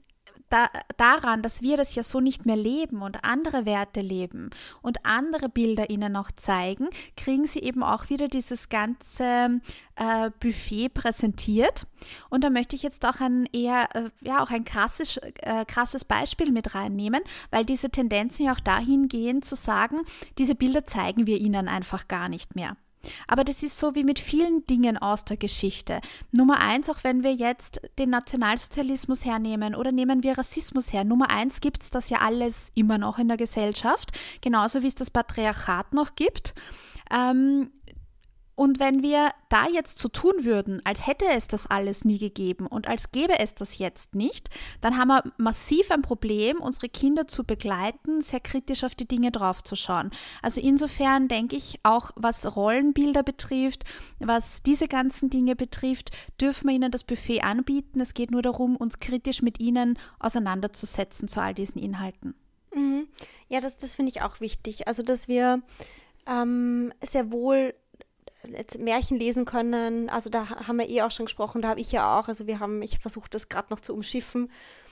da, daran, dass wir das ja so nicht mehr leben und andere Werte leben und andere Bilder ihnen auch zeigen, kriegen sie eben auch wieder dieses ganze äh, Buffet präsentiert. Und da möchte ich jetzt auch ein eher, äh, ja, auch ein krasses, äh, krasses Beispiel mit reinnehmen, weil diese Tendenzen ja auch dahin gehen zu sagen, diese Bilder zeigen wir ihnen einfach gar nicht mehr. Aber das ist so wie mit vielen Dingen aus der Geschichte. Nummer eins, auch wenn wir jetzt den Nationalsozialismus hernehmen oder nehmen wir Rassismus her. Nummer eins gibt es das ja alles immer noch in der Gesellschaft, genauso wie es das Patriarchat noch gibt. Ähm, Und wenn wir da jetzt so tun würden, als hätte es das alles nie gegeben und als gäbe es das jetzt nicht, dann haben wir massiv ein Problem, unsere Kinder zu begleiten, sehr kritisch auf die Dinge draufzuschauen. Also insofern denke ich, auch was Rollenbilder betrifft, was diese ganzen Dinge betrifft, dürfen wir ihnen das Buffet anbieten. Es geht nur darum, uns kritisch mit ihnen auseinanderzusetzen zu all diesen Inhalten. Mhm. Ja, das, das finde ich auch wichtig. Also, dass wir ähm, sehr wohl jetzt Märchen lesen können, also da haben wir eh auch schon gesprochen, da habe ich ja auch, also wir haben, ich versuche das gerade noch zu umschiffen,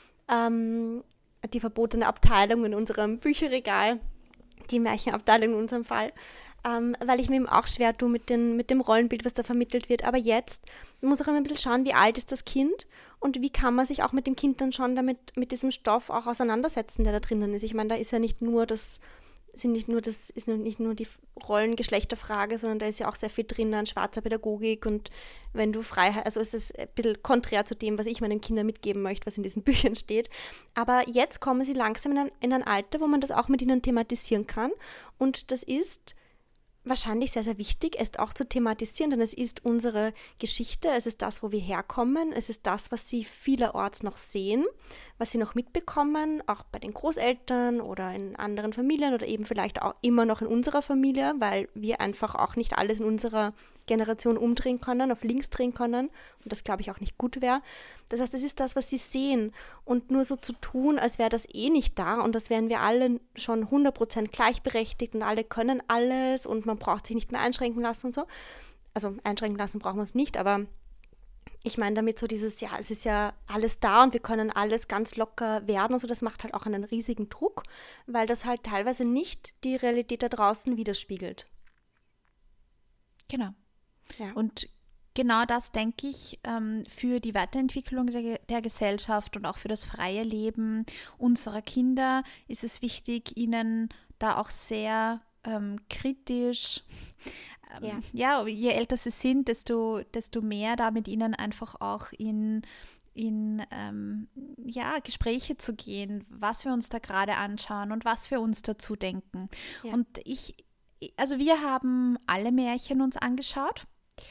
ähm, die verbotene Abteilung in unserem Bücherregal, die Märchenabteilung in unserem Fall, ähm, weil ich mir eben auch schwer tue mit, den, mit dem Rollenbild, was da vermittelt wird, aber jetzt muss ich immer ein bisschen schauen, wie alt ist das Kind und wie kann man sich auch mit dem Kind dann schon damit, mit diesem Stoff auch auseinandersetzen, der da drinnen ist. Ich meine, da ist ja nicht nur das sind nicht nur das ist nicht nur die Rollengeschlechterfrage, sondern da ist ja auch sehr viel drin an schwarzer Pädagogik und wenn du Freiheit, also es ist ein bisschen konträr zu dem, was ich meinen Kindern mitgeben möchte, was in diesen Büchern steht. Aber jetzt kommen sie langsam in ein, in ein Alter, wo man das auch mit ihnen thematisieren kann und das ist wahrscheinlich sehr, sehr wichtig, es auch zu thematisieren, denn es ist unsere Geschichte, es ist das, wo wir herkommen, es ist das, was sie vielerorts noch sehen, was sie noch mitbekommen, auch bei den Großeltern oder in anderen Familien oder eben vielleicht auch immer noch in unserer Familie, weil wir einfach auch nicht alles in unserer Generation umdrehen können, auf links drehen können und das, glaube ich, auch nicht gut wäre. Das heißt, es ist das, was sie sehen und nur so zu tun, als wäre das eh nicht da und das wären wir alle schon hundert Prozent gleichberechtigt und alle können alles und man braucht sich nicht mehr einschränken lassen und so. Also einschränken lassen brauchen wir es nicht, aber ich meine damit so dieses, ja, es ist ja alles da und wir können alles ganz locker werden und so, das macht halt auch einen riesigen Druck, weil das halt teilweise nicht die Realität da draußen widerspiegelt. Genau. Ja. Und genau das, denke ich, ähm, für die Weiterentwicklung der, der Gesellschaft und auch für das freie Leben unserer Kinder ist es wichtig, ihnen da auch sehr ähm, kritisch, ähm, ja. ja, je älter sie sind, desto, desto mehr da mit ihnen einfach auch in in ähm, ja, Gespräche zu gehen, was wir uns da gerade anschauen und was wir uns dazu denken. Ja. Und ich, also wir haben alle Märchen uns angeschaut,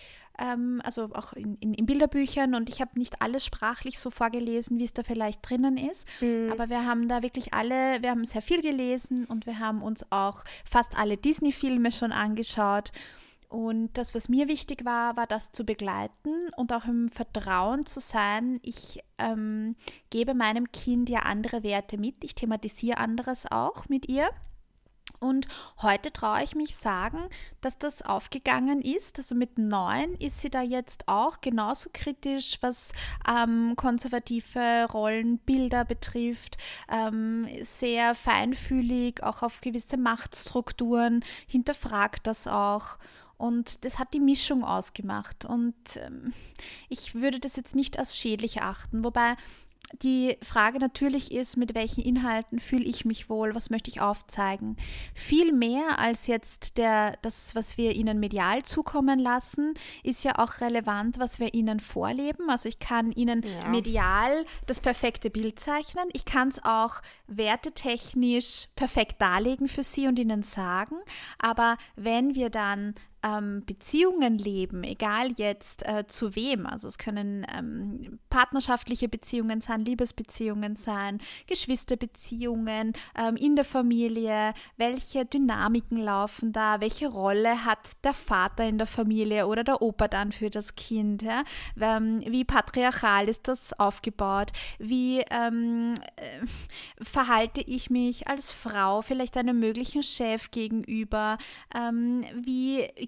ähm, also auch in, in, in Bilderbüchern und ich habe nicht alles sprachlich so vorgelesen, wie es da vielleicht drinnen ist, mhm. aber wir haben da wirklich alle, wir haben sehr viel gelesen und wir haben uns auch fast alle Disney-Filme schon angeschaut. Und das, was mir wichtig war, war das zu begleiten und auch im Vertrauen zu sein. Ich ähm, gebe meinem Kind ja andere Werte mit. Ich thematisiere anderes auch mit ihr. Und heute traue ich mich sagen, dass das aufgegangen ist. Also mit neun ist sie da jetzt auch genauso kritisch, was ähm, konservative Rollenbilder betrifft, ähm, sehr feinfühlig, auch auf gewisse Machtstrukturen, hinterfragt das auch. Und das hat die Mischung ausgemacht. Und ähm, ich würde das jetzt nicht als schädlich achten, wobei die Frage natürlich ist, mit welchen Inhalten fühle ich mich wohl, was möchte ich aufzeigen. Viel mehr als jetzt der, das, was wir ihnen medial zukommen lassen, ist ja auch relevant, was wir ihnen vorleben. Also ich kann ihnen ja. medial das perfekte Bild zeichnen. Ich kann es auch wertetechnisch perfekt darlegen für sie und ihnen sagen. Aber wenn wir dann Beziehungen leben, egal jetzt äh, zu wem, also es können ähm, partnerschaftliche Beziehungen sein, Liebesbeziehungen sein, Geschwisterbeziehungen ähm, in der Familie, welche Dynamiken laufen da, welche Rolle hat der Vater in der Familie oder der Opa dann für das Kind, ja? ähm, wie patriarchal ist das aufgebaut, wie ähm, äh, verhalte ich mich als Frau vielleicht einem möglichen Chef gegenüber, ähm, wie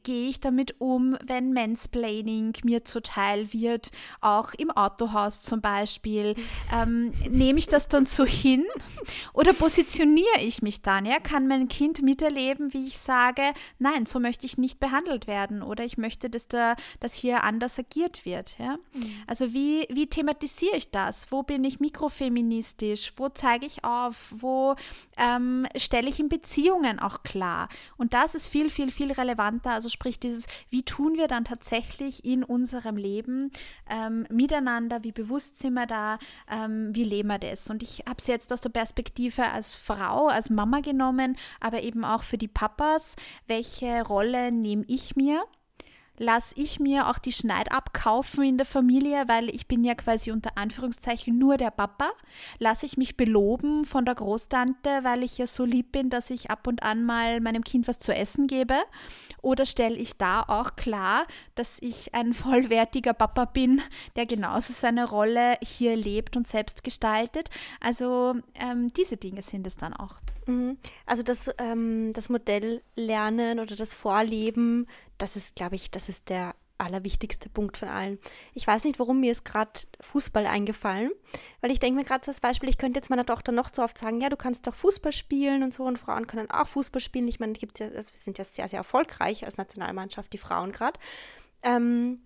gehe ich damit um, wenn Mansplaining mir zuteil wird, auch im Autohaus zum Beispiel? Ähm, nehme ich das dann so hin oder positioniere ich mich dann? Ja? Kann mein Kind miterleben, wie ich sage, nein, so möchte ich nicht behandelt werden oder ich möchte, dass, da, dass hier anders agiert wird. Ja? Mhm. Also wie, wie thematisiere ich das? Wo bin ich mikrofeministisch? Wo zeige ich auf? Wo ähm, stelle ich in Beziehungen auch klar? Und das ist viel, viel, viel relevanter. Also sprich dieses, wie tun wir dann tatsächlich in unserem Leben ähm, miteinander? Wie bewusst sind wir da? Ähm, wie leben wir das? Und ich habe es jetzt aus der Perspektive als Frau, als Mama genommen, aber eben auch für die Papas. Welche Rolle nehme ich mir? Lasse ich mir auch die Schneid abkaufen in der Familie, weil ich bin ja quasi unter Anführungszeichen nur der Papa. Lasse ich mich beloben von der Großtante, weil ich ja so lieb bin, dass ich ab und an mal meinem Kind was zu essen gebe? Oder stelle ich da auch klar, dass ich ein vollwertiger Papa bin, der genauso seine Rolle hier lebt und selbst gestaltet? Also ähm, diese Dinge sind es dann auch. Also das, ähm, das Modell lernen oder das Vorleben, das ist, glaube ich, das ist der allerwichtigste Punkt von allen. Ich weiß nicht, warum mir ist gerade Fußball eingefallen, weil ich denke mir gerade so als Beispiel, ich könnte jetzt meiner Tochter noch so oft sagen, ja, du kannst doch Fußball spielen und so und Frauen können auch Fußball spielen. Ich meine, gibt's ja, also wir sind ja sehr, sehr erfolgreich als Nationalmannschaft, die Frauen gerade. Ähm,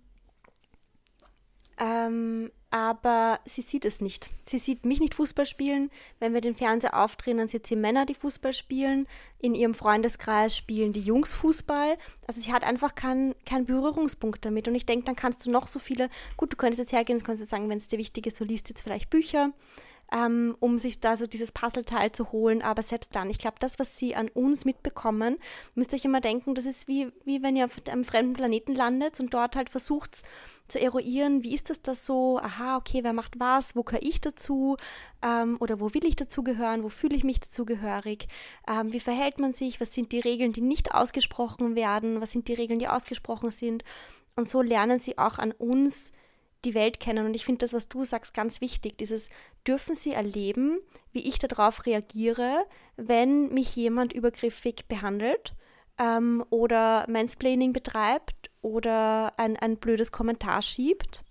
Ähm, aber sie sieht es nicht. Sie sieht mich nicht Fußball spielen. Wenn wir den Fernseher aufdrehen, dann sieht sie Männer, die Fußball spielen. In ihrem Freundeskreis spielen die Jungs Fußball. Also sie hat einfach keinen kein Berührungspunkt damit. Und ich denke, dann kannst du noch so viele, gut, du könntest jetzt hergehen, du könntest sagen, wenn es dir wichtig ist, so liest jetzt vielleicht Bücher, ähm, um sich da so dieses Puzzleteil zu holen. Aber selbst dann, ich glaube, das, was sie an uns mitbekommen, müsst ihr euch immer denken, das ist wie, wie wenn ihr auf einem fremden Planeten landet und dort halt versucht zu eruieren, wie ist das da so, aha, okay, wer macht was, wo gehöre ich dazu, ähm, oder wo will ich dazugehören, wo fühle ich mich dazugehörig, ähm, wie verhält man sich, was sind die Regeln, die nicht ausgesprochen werden, was sind die Regeln, die ausgesprochen sind, und so lernen sie auch an uns die Welt kennen. Und ich finde das, was du sagst, ganz wichtig, dieses, dürfen sie erleben, wie ich darauf reagiere, wenn mich jemand übergriffig behandelt ähm, oder Mansplaining betreibt oder ein, ein blödes Kommentar schiebt.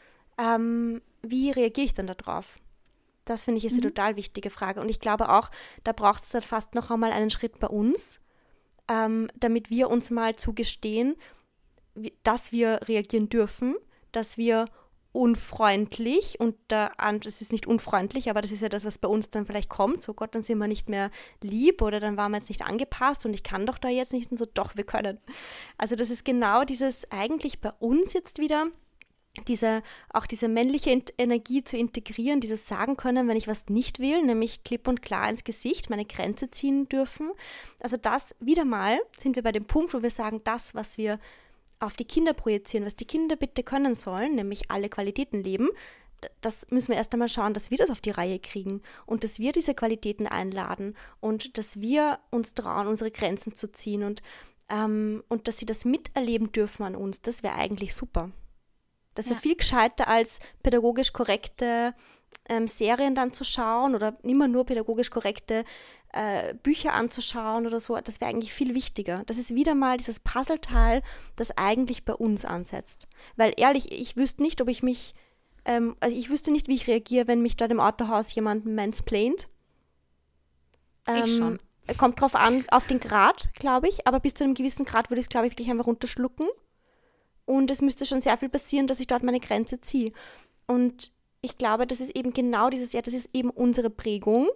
Ähm, wie reagiere ich dann darauf? Das finde ich ist mhm. eine total wichtige Frage. Und ich glaube auch, da braucht es dann fast noch einmal einen Schritt bei uns, ähm, damit wir uns mal zugestehen, wie, dass wir reagieren dürfen, dass wir unfreundlich, und da, es ist nicht unfreundlich, aber das ist ja das, was bei uns dann vielleicht kommt, so Gott, dann sind wir nicht mehr lieb oder dann waren wir jetzt nicht angepasst und ich kann doch da jetzt nicht, und so, doch, wir können. Also das ist genau dieses eigentlich bei uns jetzt wieder, diese, auch diese männliche Energie zu integrieren, dieses sagen können, wenn ich was nicht will, nämlich klipp und klar ins Gesicht, meine Grenze ziehen dürfen. Also das, wieder mal, sind wir bei dem Punkt, wo wir sagen, das, was wir auf die Kinder projizieren, was die Kinder bitte können sollen, nämlich alle Qualitäten leben, das müssen wir erst einmal schauen, dass wir das auf die Reihe kriegen und dass wir diese Qualitäten einladen und dass wir uns trauen, unsere Grenzen zu ziehen und, ähm, und dass sie das miterleben dürfen an uns. Das wäre eigentlich super. Das wäre ja viel gescheiter als pädagogisch korrekte ähm, Serien dann zu schauen oder immer nur pädagogisch korrekte äh, Bücher anzuschauen oder so. Das wäre eigentlich viel wichtiger. Das ist wieder mal dieses Puzzleteil, das eigentlich bei uns ansetzt. Weil ehrlich, ich wüsste nicht, ob ich mich, ähm, also ich wüsste nicht, wie ich reagiere, wenn mich dort im Autohaus jemand mansplaint. Ähm, ich schon. Kommt drauf an, auf den Grad, glaube ich. Aber bis zu einem gewissen Grad würde ich es, glaube ich, wirklich einfach runterschlucken. Und es müsste schon sehr viel passieren, dass ich dort meine Grenze ziehe. Und ich glaube, das ist eben genau dieses, ja, das ist eben unsere Prägung.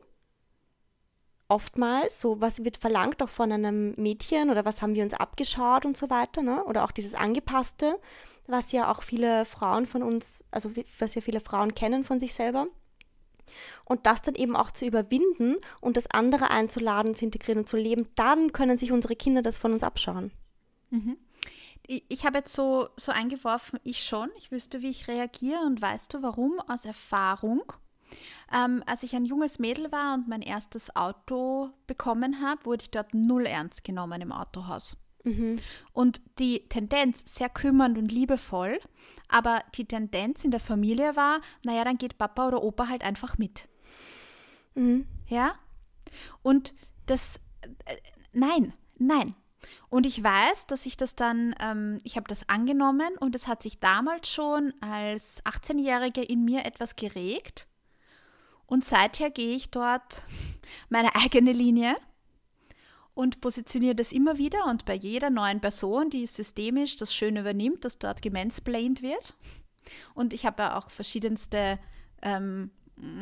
Oftmals, so was wird verlangt auch von einem Mädchen oder was haben wir uns abgeschaut und so weiter, ne? Oder auch dieses Angepasste, was ja auch viele Frauen von uns, also was ja viele Frauen kennen von sich selber. Und das dann eben auch zu überwinden und das andere einzuladen, zu integrieren und zu leben, dann können sich unsere Kinder das von uns abschauen. Mhm. Ich habe jetzt so, so eingeworfen, ich schon, ich wüsste, wie ich reagiere, und weißt du warum? Aus Erfahrung. Ähm, als ich ein junges Mädel war und mein erstes Auto bekommen habe, wurde ich dort null ernst genommen im Autohaus. Mhm. Und die Tendenz, sehr kümmernd und liebevoll, aber die Tendenz in der Familie war, naja, dann geht Papa oder Opa halt einfach mit. Mhm. Ja? Und das, äh, nein, nein. Und ich weiß, dass ich das dann, ähm, ich habe das angenommen und es hat sich damals schon als achtzehnjährige in mir etwas geregt. Und seither gehe ich dort meine eigene Linie und positioniere das immer wieder und bei jeder neuen Person, die systemisch das schön übernimmt, dass dort gemansplained wird. Und ich habe ja auch verschiedenste ähm,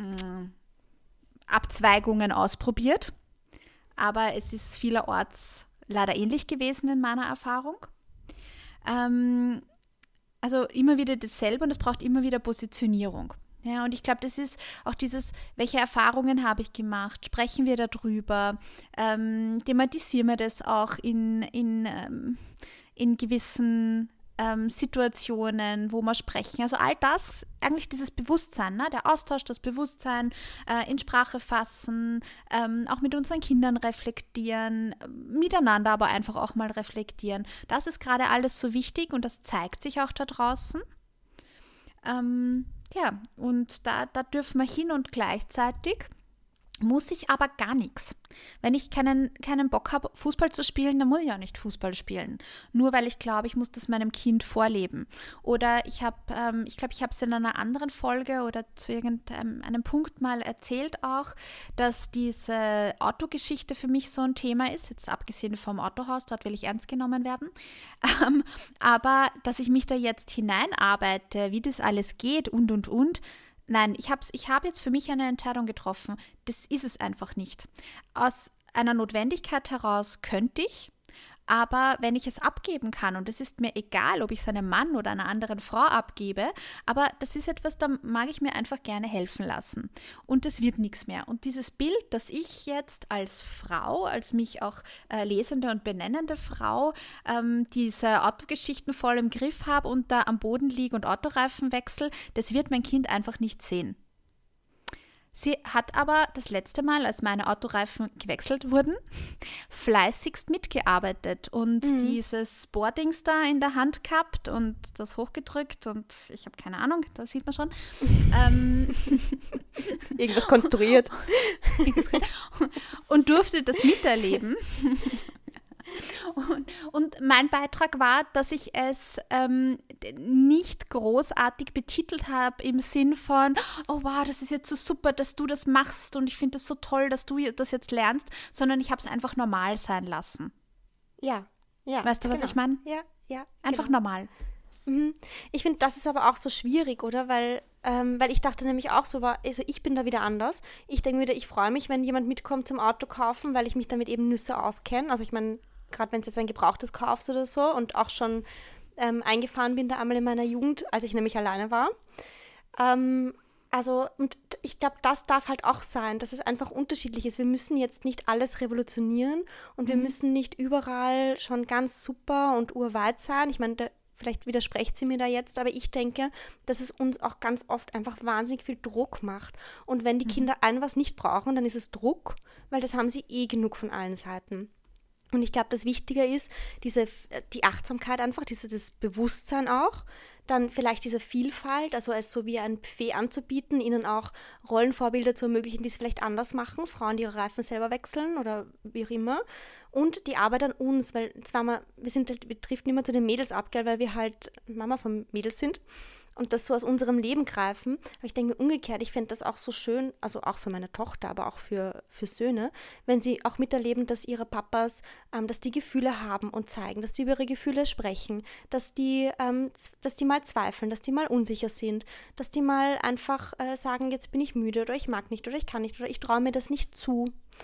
Abzweigungen ausprobiert, aber es ist vielerorts leider ähnlich gewesen in meiner Erfahrung. Ähm, also immer wieder dasselbe und es braucht immer wieder Positionierung. Ja, und ich glaube, das ist auch dieses, welche Erfahrungen habe ich gemacht, sprechen wir darüber, ähm, thematisieren wir das auch in, in, ähm, in gewissen ähm, Situationen, wo wir sprechen. Also all das, eigentlich dieses Bewusstsein, ne? Der Austausch, das Bewusstsein, äh, in Sprache fassen, ähm, auch mit unseren Kindern reflektieren, miteinander aber einfach auch mal reflektieren. Das ist gerade alles so wichtig und das zeigt sich auch da draußen. Ähm, Ja, und da, da dürfen wir hin und gleichzeitig muss ich aber gar nichts. Wenn ich keinen, keinen Bock habe, Fußball zu spielen, dann muss ich auch nicht Fußball spielen. Nur weil ich glaube, ich muss das meinem Kind vorleben. Oder ich habe, ähm, ich glaube, ich habe es in einer anderen Folge oder zu irgendeinem Punkt mal erzählt auch, dass diese Autogeschichte für mich so ein Thema ist, jetzt abgesehen vom Autohaus, dort will ich ernst genommen werden. Ähm, aber dass ich mich da jetzt hineinarbeite, wie das alles geht und, und, und, nein, ich habe ich hab jetzt für mich eine Entscheidung getroffen. Das ist es einfach nicht. Aus einer Notwendigkeit heraus könnte ich, aber wenn ich es abgeben kann, und es ist mir egal, ob ich es einem Mann oder einer anderen Frau abgebe, aber das ist etwas, da mag ich mir einfach gerne helfen lassen. Und das wird nichts mehr. Und dieses Bild, das ich jetzt als Frau, als mich auch äh, lesende und benennende Frau, ähm, diese Autogeschichten voll im Griff habe und da am Boden liege und Autoreifen wechsle, das wird mein Kind einfach nicht sehen. Sie hat aber das letzte Mal, als meine Autoreifen gewechselt wurden, fleißigst mitgearbeitet und mhm. dieses Boardings da in der Hand gehabt und das hochgedrückt und ich habe keine Ahnung, da sieht man schon. ähm, Irgendwas konstruiert. Und durfte das miterleben. Und, und mein Beitrag war, dass ich es ähm, nicht großartig betitelt habe im Sinn von, oh wow, das ist jetzt so super, dass du das machst und ich finde das so toll, dass du das jetzt lernst, sondern ich habe es einfach normal sein lassen. Ja, ja. Weißt du, was genau. ich meine? Ja, ja. Einfach genau. normal. Mhm. Ich finde, das ist aber auch so schwierig, oder? Weil, ähm, weil ich dachte nämlich auch so, war, also ich bin da wieder anders. Ich denke wieder, ich freue mich, wenn jemand mitkommt zum Auto kaufen, weil ich mich damit eben Nüsse auskenne. Also ich meine, gerade wenn es jetzt ein gebrauchtes kaufst oder so und auch schon ähm, eingefahren bin da einmal in meiner Jugend, als ich nämlich alleine war. Ähm, also und ich glaube, das darf halt auch sein, dass es einfach unterschiedlich ist. Wir müssen jetzt nicht alles revolutionieren und wir mhm. müssen nicht überall schon ganz super und urweit sein. Ich meine, da, vielleicht widersprecht sie mir da jetzt, aber ich denke, dass es uns auch ganz oft einfach wahnsinnig viel Druck macht. Und wenn die mhm. Kinder ein was nicht brauchen, dann ist es Druck, weil das haben sie eh genug von allen Seiten. Und ich glaube, das Wichtige ist, diese, die Achtsamkeit einfach, diese, das Bewusstsein auch, dann vielleicht diese Vielfalt, also es so wie ein Buffet anzubieten, ihnen auch Rollenvorbilder zu ermöglichen, die es vielleicht anders machen, Frauen, die ihre Reifen selber wechseln oder wie auch immer. Und die Arbeit an uns, weil zwar mal, wir sind halt, wir driften immer zu den Mädels ab, gell, weil wir halt Mama von Mädels sind und das so aus unserem Leben greifen. Aber ich denke mir umgekehrt, ich fände das auch so schön, also auch für meine Tochter, aber auch für, für Söhne, wenn sie auch miterleben, dass ihre Papas, ähm, dass die Gefühle haben und zeigen, dass die über ihre Gefühle sprechen, dass die, ähm, dass die mal zweifeln, dass die mal unsicher sind, dass die mal einfach äh, sagen, jetzt bin ich müde oder ich mag nicht oder ich kann nicht oder ich traue mir das nicht zu.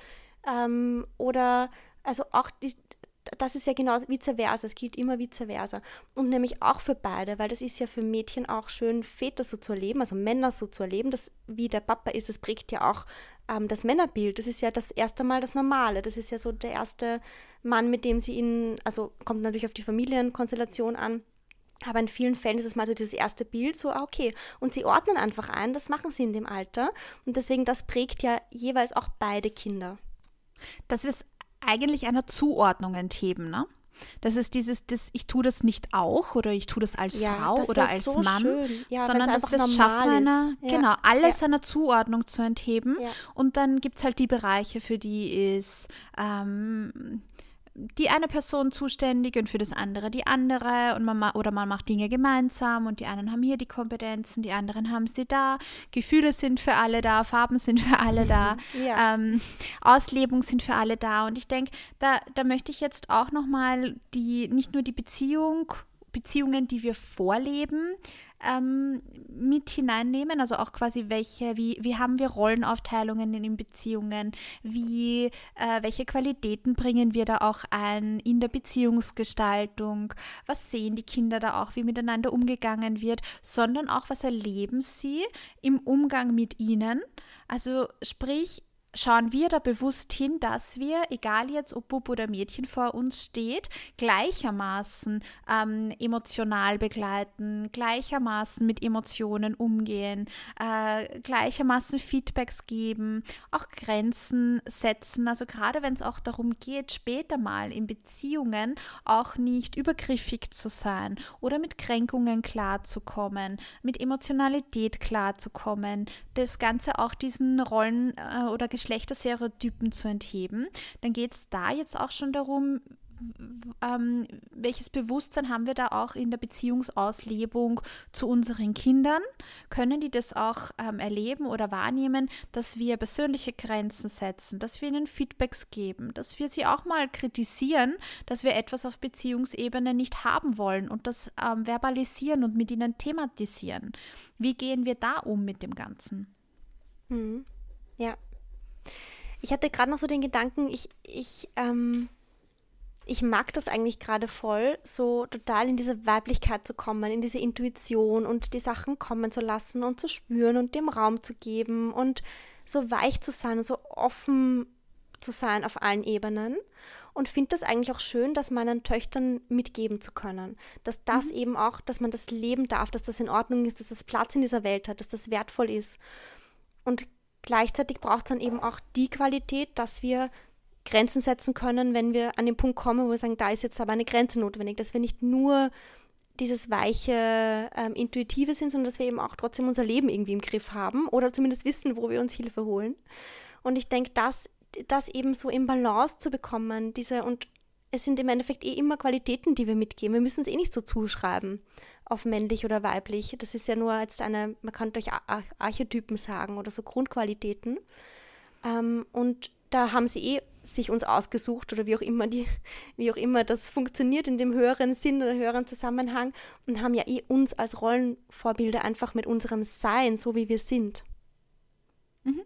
Ähm, oder also auch die, das ist ja genau vice versa, es gilt immer vice versa. Und nämlich auch für beide, weil das ist ja für Mädchen auch schön, Väter so zu erleben, also Männer so zu erleben, das, wie der Papa ist, das prägt ja auch ähm, das Männerbild. Das ist ja das erste Mal das Normale. Das ist ja so der erste Mann, mit dem sie ihn, also kommt natürlich auf die Familienkonstellation an, aber in vielen Fällen ist es mal so dieses erste Bild, so, ah, okay. Und sie ordnen einfach ein, das machen sie in dem Alter. Und deswegen, das prägt ja jeweils auch beide Kinder. Dass wir es eigentlich einer Zuordnung entheben, ne? Das ist dieses, das, ich tue das nicht auch oder ich tue das als ja, Frau das oder als so Mann, ja, sondern dass wir es schaffen, eine, ja. genau, alles ja. einer Zuordnung zu entheben. Ja. Und dann gibt es halt die Bereiche, für die ist ähm, die eine Person zuständig und für das andere die andere und man ma- oder man macht Dinge gemeinsam und die einen haben hier die Kompetenzen, die anderen haben sie da. Gefühle sind für alle da, Farben sind für alle da, Ja. ähm, Auslebung sind für alle da. Und ich denke, da, da möchte ich jetzt auch nochmal die, nicht nur die Beziehung, Beziehungen, die wir vorleben, ähm, mit hineinnehmen, also auch quasi welche, wie, wie haben wir Rollenaufteilungen in den Beziehungen, wie, äh, welche Qualitäten bringen wir da auch ein in der Beziehungsgestaltung, was sehen die Kinder da auch, wie miteinander umgegangen wird, sondern auch, was erleben sie im Umgang mit ihnen, also sprich, schauen wir da bewusst hin, dass wir, egal jetzt ob Bub oder Mädchen vor uns steht, gleichermaßen ähm, emotional begleiten, gleichermaßen mit Emotionen umgehen, äh, gleichermaßen Feedbacks geben, auch Grenzen setzen. Also gerade wenn es auch darum geht, später mal in Beziehungen auch nicht übergriffig zu sein oder mit Kränkungen klarzukommen, mit Emotionalität klarzukommen, das Ganze auch diesen Rollen äh, oder Geschlechterstereotypen zu entheben, dann geht es da jetzt auch schon darum, ähm, welches Bewusstsein haben wir da auch in der Beziehungsauslebung zu unseren Kindern? Können die das auch ähm, erleben oder wahrnehmen, dass wir persönliche Grenzen setzen, dass wir ihnen Feedbacks geben, dass wir sie auch mal kritisieren, dass wir etwas auf Beziehungsebene nicht haben wollen und das ähm, verbalisieren und mit ihnen thematisieren? Wie gehen wir da um mit dem Ganzen? Mhm. Ja. Ich hatte gerade noch so den Gedanken, ich, ich, ähm, ich mag das eigentlich gerade voll, so total in diese Weiblichkeit zu kommen, in diese Intuition und die Sachen kommen zu lassen und zu spüren und dem Raum zu geben und so weich zu sein und so offen zu sein auf allen Ebenen. Und finde das eigentlich auch schön, das meinen Töchtern mitgeben zu können. Dass das mhm. eben auch, dass man das leben darf, dass das in Ordnung ist, dass das Platz in dieser Welt hat, dass das wertvoll ist. Und gleichzeitig braucht es dann eben auch die Qualität, dass wir Grenzen setzen können, wenn wir an den Punkt kommen, wo wir sagen, da ist jetzt aber eine Grenze notwendig, dass wir nicht nur dieses weiche, ähm, intuitive sind, sondern dass wir eben auch trotzdem unser Leben irgendwie im Griff haben oder zumindest wissen, wo wir uns Hilfe holen. Und ich denke, dass das eben so im Balance zu bekommen, diese, und es sind im Endeffekt eh immer Qualitäten, die wir mitgeben. Wir müssen es eh nicht so zuschreiben auf männlich oder weiblich. Das ist ja nur jetzt eine, man kann durch Ar- Archetypen sagen oder so Grundqualitäten. Ähm, und da haben sie eh sich uns ausgesucht oder wie auch immer die, wie auch immer das funktioniert in dem höheren Sinn oder höheren Zusammenhang und haben ja eh uns als Rollenvorbilder einfach mit unserem Sein, so wie wir sind. Mhm.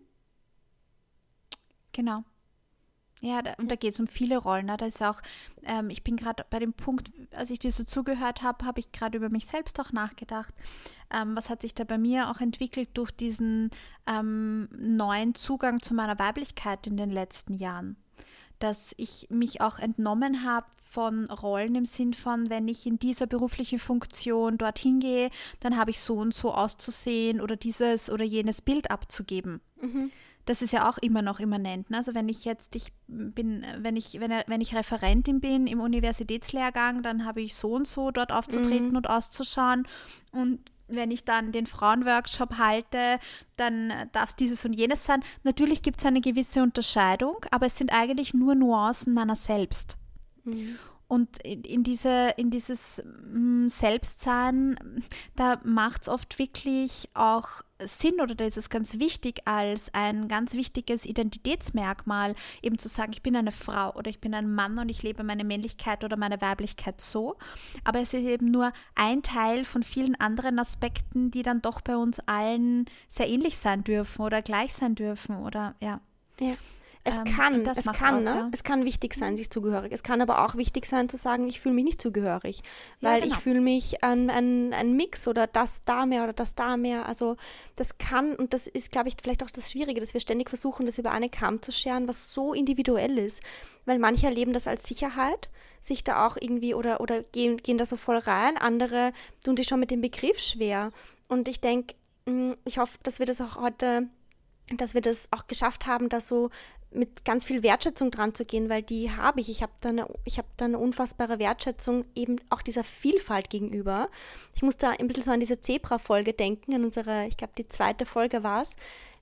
Genau. Ja, da, und da geht es um viele Rollen. Ne? Da ist auch, ähm, ich bin gerade bei dem Punkt, als ich dir so zugehört habe, habe ich gerade über mich selbst auch nachgedacht. Ähm, was hat sich da bei mir auch entwickelt durch diesen ähm, neuen Zugang zu meiner Weiblichkeit in den letzten Jahren? Dass ich mich auch entnommen habe von Rollen im Sinn von, wenn ich in dieser beruflichen Funktion dorthin gehe, dann habe ich so und so auszusehen oder dieses oder jenes Bild abzugeben. Mhm. Das ist ja auch immer noch immanent. Ne? Also wenn ich jetzt, ich bin, wenn ich, wenn, wenn ich Referentin bin im Universitätslehrgang, dann habe ich so und so dort aufzutreten mhm. und auszuschauen. Und wenn ich dann den Frauenworkshop halte, dann darf es dieses und jenes sein. Natürlich gibt es eine gewisse Unterscheidung, aber es sind eigentlich nur Nuancen meiner selbst. Mhm. Und in, in, diese, in dieses mm, Selbstsein, da macht es oft wirklich auch Sinn oder da ist es ganz wichtig als ein ganz wichtiges Identitätsmerkmal, eben zu sagen, ich bin eine Frau oder ich bin ein Mann und ich lebe meine Männlichkeit oder meine Weiblichkeit so. Aber es ist eben nur ein Teil von vielen anderen Aspekten, die dann doch bei uns allen sehr ähnlich sein dürfen oder gleich sein dürfen oder ja. Ja. Es ähm, kann, es kann, aus, ne? ja. Es kann wichtig sein, sich zugehörig. Es kann aber auch wichtig sein, zu sagen, ich fühle mich nicht zugehörig, weil ja, genau. ich fühle mich ein, ein, ein Mix oder das da mehr oder das da mehr. Also das kann, und das ist, glaube ich, vielleicht auch das Schwierige, dass wir ständig versuchen, das über einen Kamm zu scheren, was so individuell ist, weil manche erleben das als Sicherheit, sich da auch irgendwie oder, oder gehen, gehen da so voll rein, andere tun sich schon mit dem Begriff schwer. Und ich denke, ich hoffe, dass wir das auch heute, dass wir das auch geschafft haben, da so mit ganz viel Wertschätzung dran zu gehen, weil die habe ich. Ich habe da, eine, ich hab da eine unfassbare Wertschätzung eben auch dieser Vielfalt gegenüber. Ich muss da ein bisschen so an diese Zebra-Folge denken, an unsere, ich glaube die zweite Folge war es,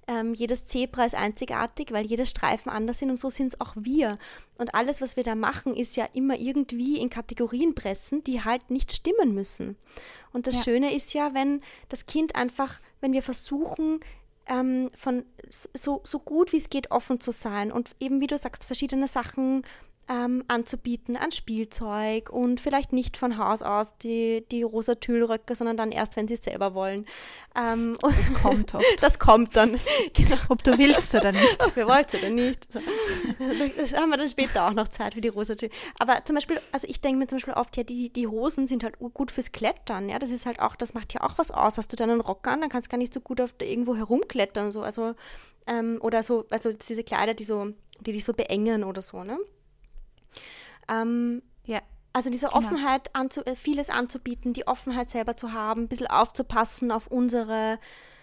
ähm, jedes Zebra ist einzigartig, weil jede Streifen anders sind und so sind es auch wir. Und alles, was wir da machen, ist ja immer irgendwie in Kategorien pressen, die halt nicht stimmen müssen. Und das ja. Schöne ist ja, wenn das Kind einfach, wenn wir versuchen, ähm, von so, so gut wie es geht offen zu sein und eben, wie du sagst, verschiedene Sachen ähm, anzubieten an Spielzeug und vielleicht nicht von Haus aus die, die rosa Tüllröcke, sondern dann erst, wenn sie es selber wollen. Ähm, das kommt oft. Das kommt dann. Genau. Ob du willst oder nicht. Ob wir wollt oder nicht. So. Das haben wir dann später auch noch Zeit für die rosa Tüll. Aber zum Beispiel, also ich denke mir zum Beispiel oft, ja, die, die Hosen sind halt gut fürs Klettern. Ja, das ist halt auch, das macht ja auch was aus. Hast du dann einen Rock an, dann kannst du gar nicht so gut auf irgendwo herumklettern und so. Also, ähm, oder so, also diese Kleider, die so, die dich so beengen oder so, ne? Ähm, ja, also diese genau. Offenheit, anzu, vieles anzubieten, die Offenheit selber zu haben, ein bisschen aufzupassen auf unsere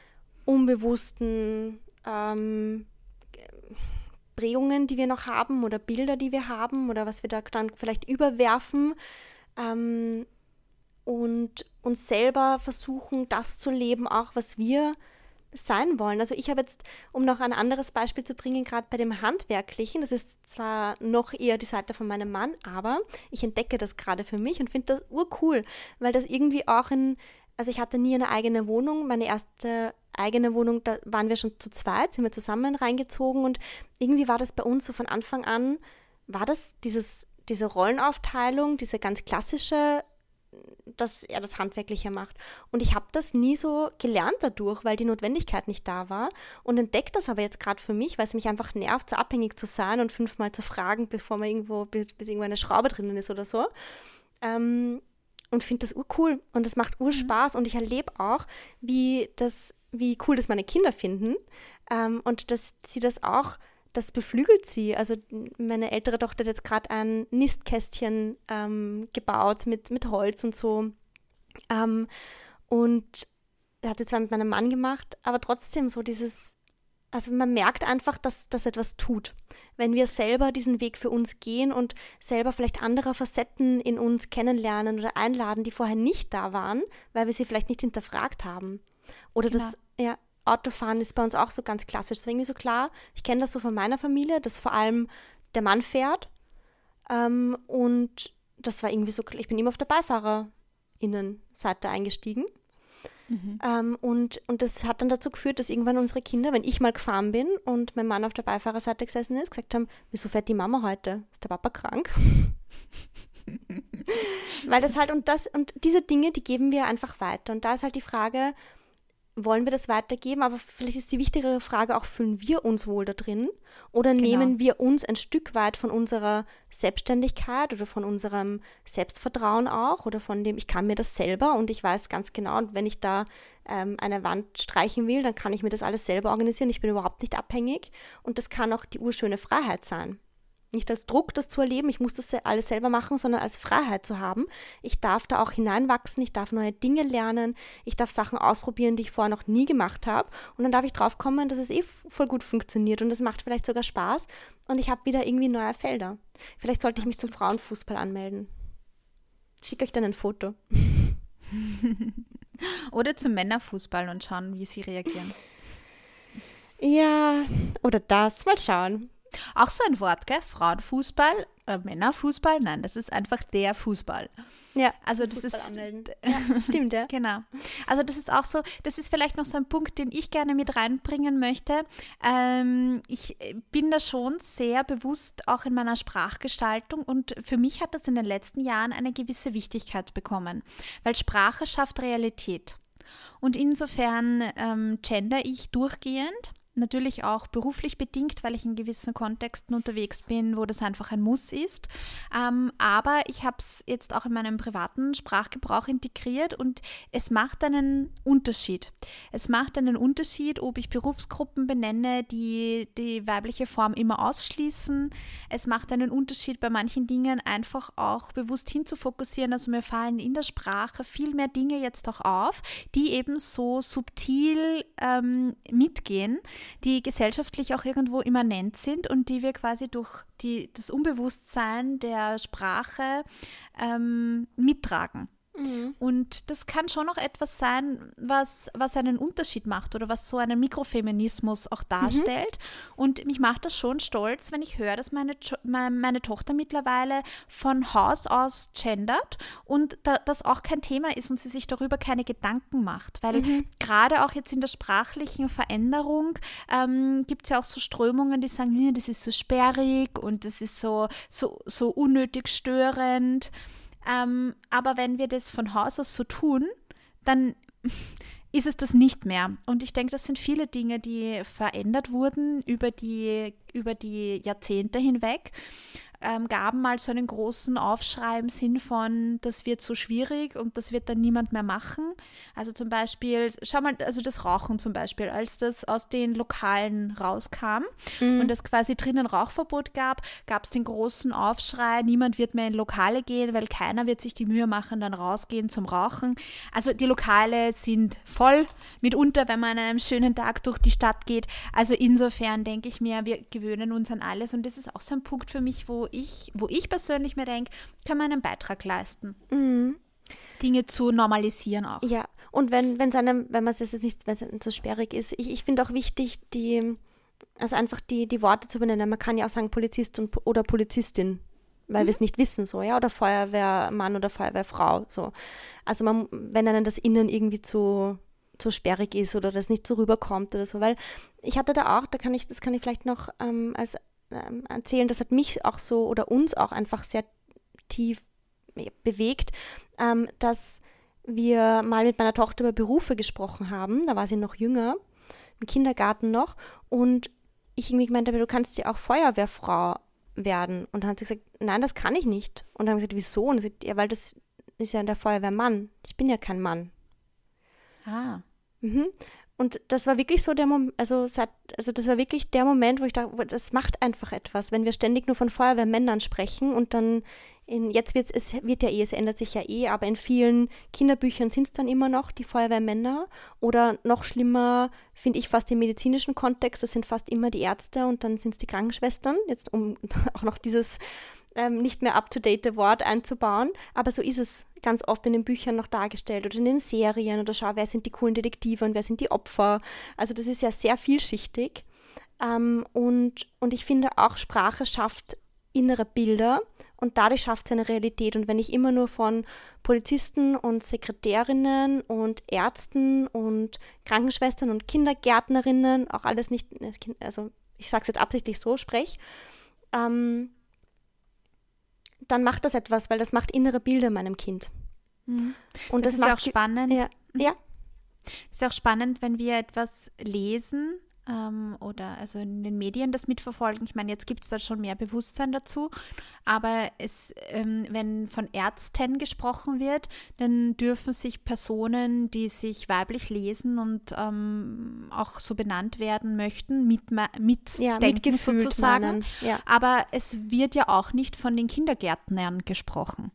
unbewussten ähm, Prägungen, die wir noch haben oder Bilder, die wir haben oder was wir da dann vielleicht überwerfen ähm, und uns selber versuchen, das zu leben, auch was wir sein wollen. Also ich habe jetzt, um noch ein anderes Beispiel zu bringen, gerade bei dem Handwerklichen, das ist zwar noch eher die Seite von meinem Mann, aber ich entdecke das gerade für mich und finde das urcool, weil das irgendwie auch in, also ich hatte nie eine eigene Wohnung, meine erste eigene Wohnung, da waren wir schon zu zweit, sind wir zusammen reingezogen und irgendwie war das bei uns so von Anfang an, war das dieses, diese Rollenaufteilung, diese ganz klassische, dass er das Handwerkliche macht. Und ich habe das nie so gelernt dadurch, weil die Notwendigkeit nicht da war und entdecke das aber jetzt gerade für mich, weil es mich einfach nervt, so abhängig zu sein und fünfmal zu fragen, bevor man irgendwo, bis, bis irgendwo eine Schraube drinnen ist oder so. Ähm, und finde das urcool und das macht urspaß mhm. und ich erlebe auch, wie, das, wie cool das meine Kinder finden ähm, und dass sie das auch das beflügelt sie. Also meine ältere Tochter hat jetzt gerade ein Nistkästchen ähm, gebaut mit, mit Holz und so. Ähm, und das hat sie zwar mit meinem Mann gemacht, aber trotzdem so dieses, also man merkt einfach, dass das etwas tut. Wenn wir selber diesen Weg für uns gehen und selber vielleicht andere Facetten in uns kennenlernen oder einladen, die vorher nicht da waren, weil wir sie vielleicht nicht hinterfragt haben. Oder genau. das, ja, Autofahren ist bei uns auch so ganz klassisch. Das war irgendwie so klar, ich kenne das so von meiner Familie, dass vor allem der Mann fährt. Ähm, und das war irgendwie so, ich bin immer auf der BeifahrerInnenseite eingestiegen. Mhm. Ähm, und, und das hat dann dazu geführt, dass irgendwann unsere Kinder, wenn ich mal gefahren bin und mein Mann auf der Beifahrerseite gesessen ist, gesagt haben, wieso fährt die Mama heute? Ist der Papa krank? Weil das halt, und das, und diese Dinge, die geben wir einfach weiter. Und da ist halt die Frage, wollen wir das weitergeben? Aber vielleicht ist die wichtigere Frage auch, fühlen wir uns wohl da drin? Oder genau. nehmen wir uns ein Stück weit von unserer Selbstständigkeit oder von unserem Selbstvertrauen auch oder von dem, ich kann mir das selber und ich weiß ganz genau, und wenn ich da ähm, eine Wand streichen will, dann kann ich mir das alles selber organisieren. Ich bin überhaupt nicht abhängig und das kann auch die urschöne Freiheit sein. Nicht als Druck, das zu erleben, ich muss das alles selber machen, sondern als Freiheit zu haben. Ich darf da auch hineinwachsen, ich darf neue Dinge lernen, ich darf Sachen ausprobieren, die ich vorher noch nie gemacht habe. Und dann darf ich drauf kommen, dass es eh voll gut funktioniert und es macht vielleicht sogar Spaß und ich habe wieder irgendwie neue Felder. Vielleicht sollte ich mich zum Frauenfußball anmelden. Ich schicke euch dann ein Foto. Oder zum Männerfußball und schauen, wie sie reagieren. Ja, oder das, mal schauen. Auch so ein Wort, gell? Frauenfußball, äh, Männerfußball, nein, das ist einfach der Fußball. Ja, also das Fußball ist anmelden. Ja, stimmt, ja. Genau. Also das ist auch so, das ist vielleicht noch so ein Punkt, den ich gerne mit reinbringen möchte. Ähm, ich bin da schon sehr bewusst auch in meiner Sprachgestaltung und für mich hat das in den letzten Jahren eine gewisse Wichtigkeit bekommen, weil Sprache schafft Realität. Und insofern ähm, gender ich durchgehend. Natürlich auch beruflich bedingt, weil ich in gewissen Kontexten unterwegs bin, wo das einfach ein Muss ist. Ähm, aber ich habe es jetzt auch in meinem privaten Sprachgebrauch integriert und es macht einen Unterschied. Es macht einen Unterschied, ob ich Berufsgruppen benenne, die die weibliche Form immer ausschließen. Es macht einen Unterschied, bei manchen Dingen einfach auch bewusst hinzufokussieren. Also mir fallen in der Sprache viel mehr Dinge jetzt auch auf, die eben so subtil ähm, mitgehen, die gesellschaftlich auch irgendwo immanent sind und die wir quasi durch die, das Unbewusstsein der Sprache ähm, mittragen. Mhm. Und das kann schon noch etwas sein, was, was einen Unterschied macht oder was so einen Mikrofeminismus auch darstellt. Mhm. Und mich macht das schon stolz, wenn ich höre, dass meine, meine, meine Tochter mittlerweile von Haus aus gendert und da, das auch kein Thema ist und sie sich darüber keine Gedanken macht. Weil mhm. gerade auch jetzt in der sprachlichen Veränderung ähm, gibt es ja auch so Strömungen, die sagen, das ist so sperrig und das ist so, so, so unnötig störend. Ähm, aber wenn wir das von Haus aus so tun, dann ist es das nicht mehr. Und ich denke, das sind viele Dinge, die verändert wurden über die, über die Jahrzehnte hinweg. Ähm, gaben mal so einen großen Aufschrei im Sinn von, das wird so schwierig und das wird dann niemand mehr machen. Also zum Beispiel, schau mal, also das Rauchen zum Beispiel, als das aus den Lokalen rauskam mhm. und es quasi drinnen Rauchverbot gab, gab es den großen Aufschrei, niemand wird mehr in Lokale gehen, weil keiner wird sich die Mühe machen, dann rausgehen zum Rauchen. Also die Lokale sind voll, mitunter, wenn man an einem schönen Tag durch die Stadt geht. Also insofern denke ich mir, wir gewöhnen uns an alles und das ist auch so ein Punkt für mich, wo ich, wo ich persönlich mir denke, kann man einen Beitrag leisten, mhm. Dinge zu normalisieren auch. Ja, und wenn wenn es einem, wenn man es jetzt nicht, wenn es so sperrig ist, ich, ich finde auch wichtig, die, also einfach die, die Worte zu benennen. Man kann ja auch sagen Polizist und, oder Polizistin, weil mhm. wir es nicht wissen, so, ja, oder Feuerwehrmann oder Feuerwehrfrau, so. Also man, wenn einem das Innen irgendwie zu zu sperrig ist oder das nicht so rüberkommt oder so, weil ich hatte da auch, da kann ich, das kann ich vielleicht noch ähm, als erzählen, das hat mich auch so oder uns auch einfach sehr tief bewegt, ähm, dass wir mal mit meiner Tochter über Berufe gesprochen haben, da war sie noch jünger, im Kindergarten noch und ich irgendwie gemeint habe, du kannst ja auch Feuerwehrfrau werden und dann hat sie gesagt, nein, das kann ich nicht und dann haben wir gesagt, wieso? Und sie sagt, ja, weil das ist ja der Feuerwehrmann, ich bin ja kein Mann. Ah. Mhm. Und das war wirklich so der Moment, also, also das war wirklich der Moment, wo ich dachte, das macht einfach etwas, wenn wir ständig nur von Feuerwehrmännern sprechen und dann, in, jetzt wird's, es wird ja eh, es ändert sich ja eh, aber in vielen Kinderbüchern sind es dann immer noch die Feuerwehrmänner oder noch schlimmer, finde ich fast im medizinischen Kontext, das sind fast immer die Ärzte und dann sind es die Krankenschwestern, jetzt um auch noch dieses ähm, nicht mehr up-to-date Wort einzubauen, aber so ist es ganz oft in den Büchern noch dargestellt oder in den Serien oder schau, wer sind die coolen Detektive und wer sind die Opfer. Also das ist ja sehr vielschichtig ähm, und, und ich finde auch, Sprache schafft innere Bilder und dadurch schafft es eine Realität. Und wenn ich immer nur von Polizisten und Sekretärinnen und Ärzten und Krankenschwestern und Kindergärtnerinnen, auch alles nicht, also ich sage es jetzt absichtlich so, spreche, ähm, dann macht das etwas, weil das macht innere Bilder meinem Kind. Mhm. Und das, das ist macht, auch spannend. Ja, ja. Es ist auch spannend, wenn wir etwas lesen ähm, oder also in den Medien das mitverfolgen. Ich meine, jetzt gibt es da schon mehr Bewusstsein dazu, aber es, ähm, wenn von Ärzten gesprochen wird, dann dürfen sich Personen, die sich weiblich lesen und ähm, auch so benannt werden möchten, mit, mit ja, denken sozusagen. Ja. Aber es wird ja auch nicht von den Kindergärtnern gesprochen.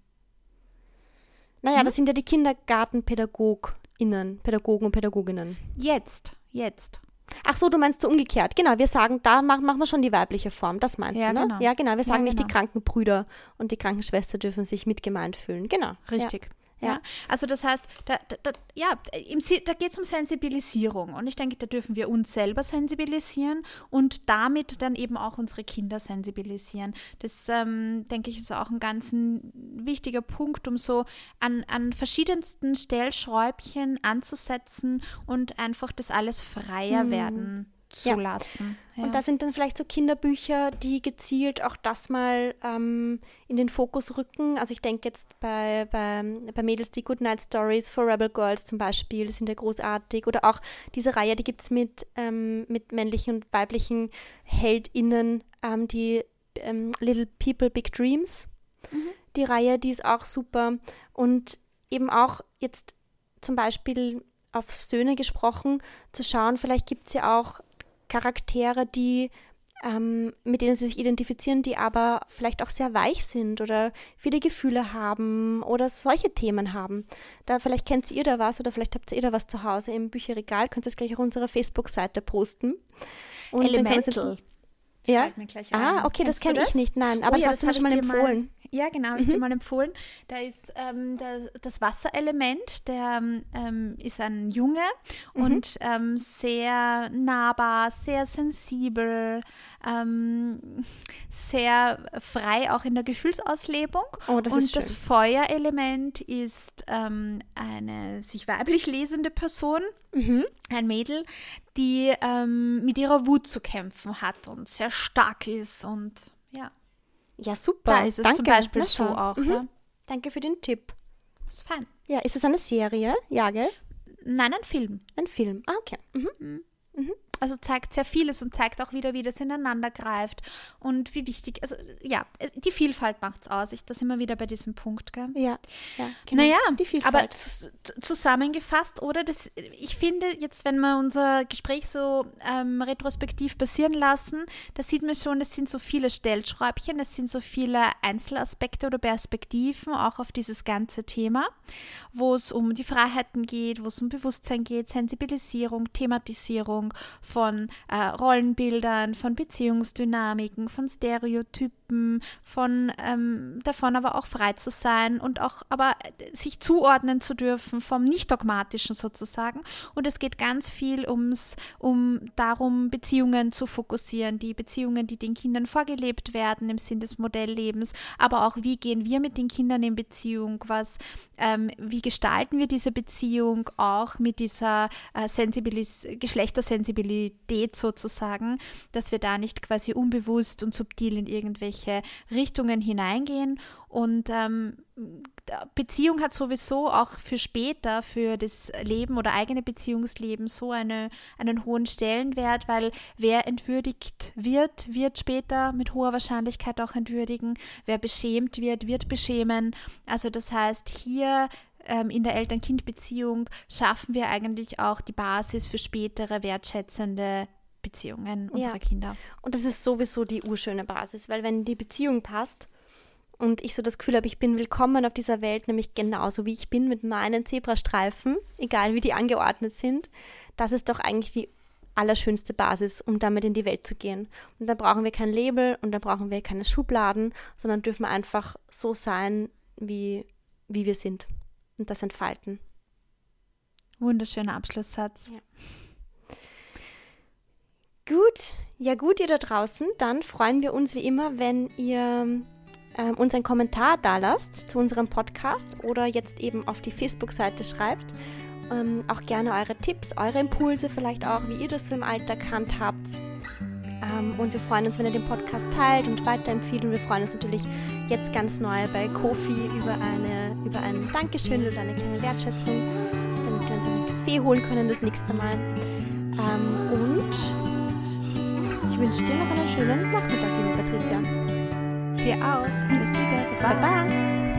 Naja, hm? das sind ja die KindergartenpädagogInnen, Pädagogen und Pädagoginnen. Jetzt, jetzt. Ach so, du meinst so umgekehrt. Genau, wir sagen, da machen, machen wir schon die weibliche Form. Das meinst ja, du, ne? Genau. Ja, genau. Wir sagen ja, nicht, genau. die Krankenbrüder und die Krankenschwester dürfen sich mitgemeint fühlen. Genau. Richtig. Ja. Ja. ja, also das heißt, da, da, da, ja, im, da geht es um Sensibilisierung und ich denke, da dürfen wir uns selber sensibilisieren und damit dann eben auch unsere Kinder sensibilisieren. Das, ähm, denke ich, ist auch ein ganz ein wichtiger Punkt, um so an, an verschiedensten Stellschräubchen anzusetzen und einfach das alles freier hm. werden zu ja. lassen. Ja. Und da sind dann vielleicht so Kinderbücher, die gezielt auch das mal ähm, in den Fokus rücken. Also ich denke jetzt bei, bei, bei Mädels die Goodnight Stories for Rebel Girls zum Beispiel, die sind ja großartig. Oder auch diese Reihe, die gibt es mit, ähm, mit männlichen und weiblichen HeldInnen, ähm, die ähm, Little People, Big Dreams. Mhm. Die Reihe, die ist auch super. Und eben auch jetzt zum Beispiel auf Söhne gesprochen, zu schauen, vielleicht gibt es ja auch Charaktere, die ähm, mit denen sie sich identifizieren, die aber vielleicht auch sehr weich sind oder viele Gefühle haben oder solche Themen haben. Da vielleicht kennt ihr da was oder vielleicht habt ihr da was zu Hause im Bücherregal, könnt ihr es gleich auf unserer Facebook-Seite posten. Und Elemental. Ja? Fällt mir gleich ein. Ah, okay, Kennst das kenne ich nicht, nein. Aber oh, das ja, hast das du mir schon mal habe ich dir empfohlen. Mal, ja, genau, habe ich Mhm. dir mal empfohlen. Da ist ähm, der, das Wasserelement, der ähm, ist ein Junge Mhm. und ähm, sehr nahbar, sehr sensibel, ähm, sehr frei auch in der Gefühlsauslebung. Oh, das und ist schön. das Feuerelement ist ähm, eine sich weiblich lesende Person, Mhm. ein Mädel, die ähm, mit ihrer Wut zu kämpfen hat und sehr stark ist und ja, Ja, super. da ist es Danke. zum Beispiel Na, so schau. auch. Mhm. Ja. Danke für den Tipp. Das ist fein. Ja, ist es eine Serie? Ja, gell? Nein, ein Film. Ein Film. Ah, okay. Mhm. Also zeigt sehr vieles und zeigt auch wieder, wie das ineinander greift und wie wichtig, also ja, die Vielfalt macht es aus. Ich, da sind wir wieder bei diesem Punkt, gell? Ja, ja, genau. Naja, Die Vielfalt. aber zu, zusammengefasst, oder? Das, ich finde, jetzt, wenn wir unser Gespräch so ähm, retrospektiv passieren lassen, da sieht man schon, es sind so viele Stellschräubchen, es sind so viele Einzelaspekte oder Perspektiven auch auf dieses ganze Thema, wo es um die Freiheiten geht, wo es um Bewusstsein geht, Sensibilisierung, Thematisierung von äh, Rollenbildern, von Beziehungsdynamiken, von Stereotypen, von ähm, davon aber auch frei zu sein und auch aber sich zuordnen zu dürfen vom Nicht-Dogmatischen sozusagen. Und es geht ganz viel ums, um darum, Beziehungen zu fokussieren, die Beziehungen, die den Kindern vorgelebt werden im Sinn des Modelllebens, aber auch, wie gehen wir mit den Kindern in Beziehung, was, ähm, wie gestalten wir diese Beziehung auch mit dieser äh, Sensibilis- Geschlechtersensibilität sozusagen, dass wir da nicht quasi unbewusst und subtil in irgendwelche Richtungen hineingehen. Und ähm, Beziehung hat sowieso auch für später, für das Leben oder eigene Beziehungsleben so eine, einen hohen Stellenwert, weil wer entwürdigt wird, wird später mit hoher Wahrscheinlichkeit auch entwürdigen. Wer beschämt wird, wird beschämen. Also das heißt, hier ähm, in der Eltern-Kind-Beziehung schaffen wir eigentlich auch die Basis für spätere wertschätzende Beziehungen unserer Ja. Kinder. Und das ist sowieso die urschöne Basis, weil wenn die Beziehung passt und ich so das Gefühl habe, ich bin willkommen auf dieser Welt, nämlich genauso wie ich bin, mit meinen Zebrastreifen, egal wie die angeordnet sind, das ist doch eigentlich die allerschönste Basis, um damit in die Welt zu gehen. Und da brauchen wir kein Label und da brauchen wir keine Schubladen, sondern dürfen einfach so sein, wie, wie wir sind und das entfalten. Wunderschöner Abschlusssatz. Ja. Gut, ja gut, ihr da draußen, dann freuen wir uns wie immer, wenn ihr ähm, uns einen Kommentar dalasst zu unserem Podcast oder jetzt eben auf die Facebook-Seite schreibt. Ähm, auch gerne eure Tipps, eure Impulse vielleicht auch, wie ihr das so im Alltag handhabt. Ähm, und wir freuen uns, wenn ihr den Podcast teilt und weiterempfiehlt. Und wir freuen uns natürlich jetzt ganz neu bei Ko-fi über, eine, über ein Dankeschön oder eine kleine Wertschätzung, damit wir uns einen Kaffee holen können das nächste Mal. Ähm, und ich wünsche dir noch einen schönen Nachmittag, liebe Patricia. Dir auch. Alles Liebe. Baba.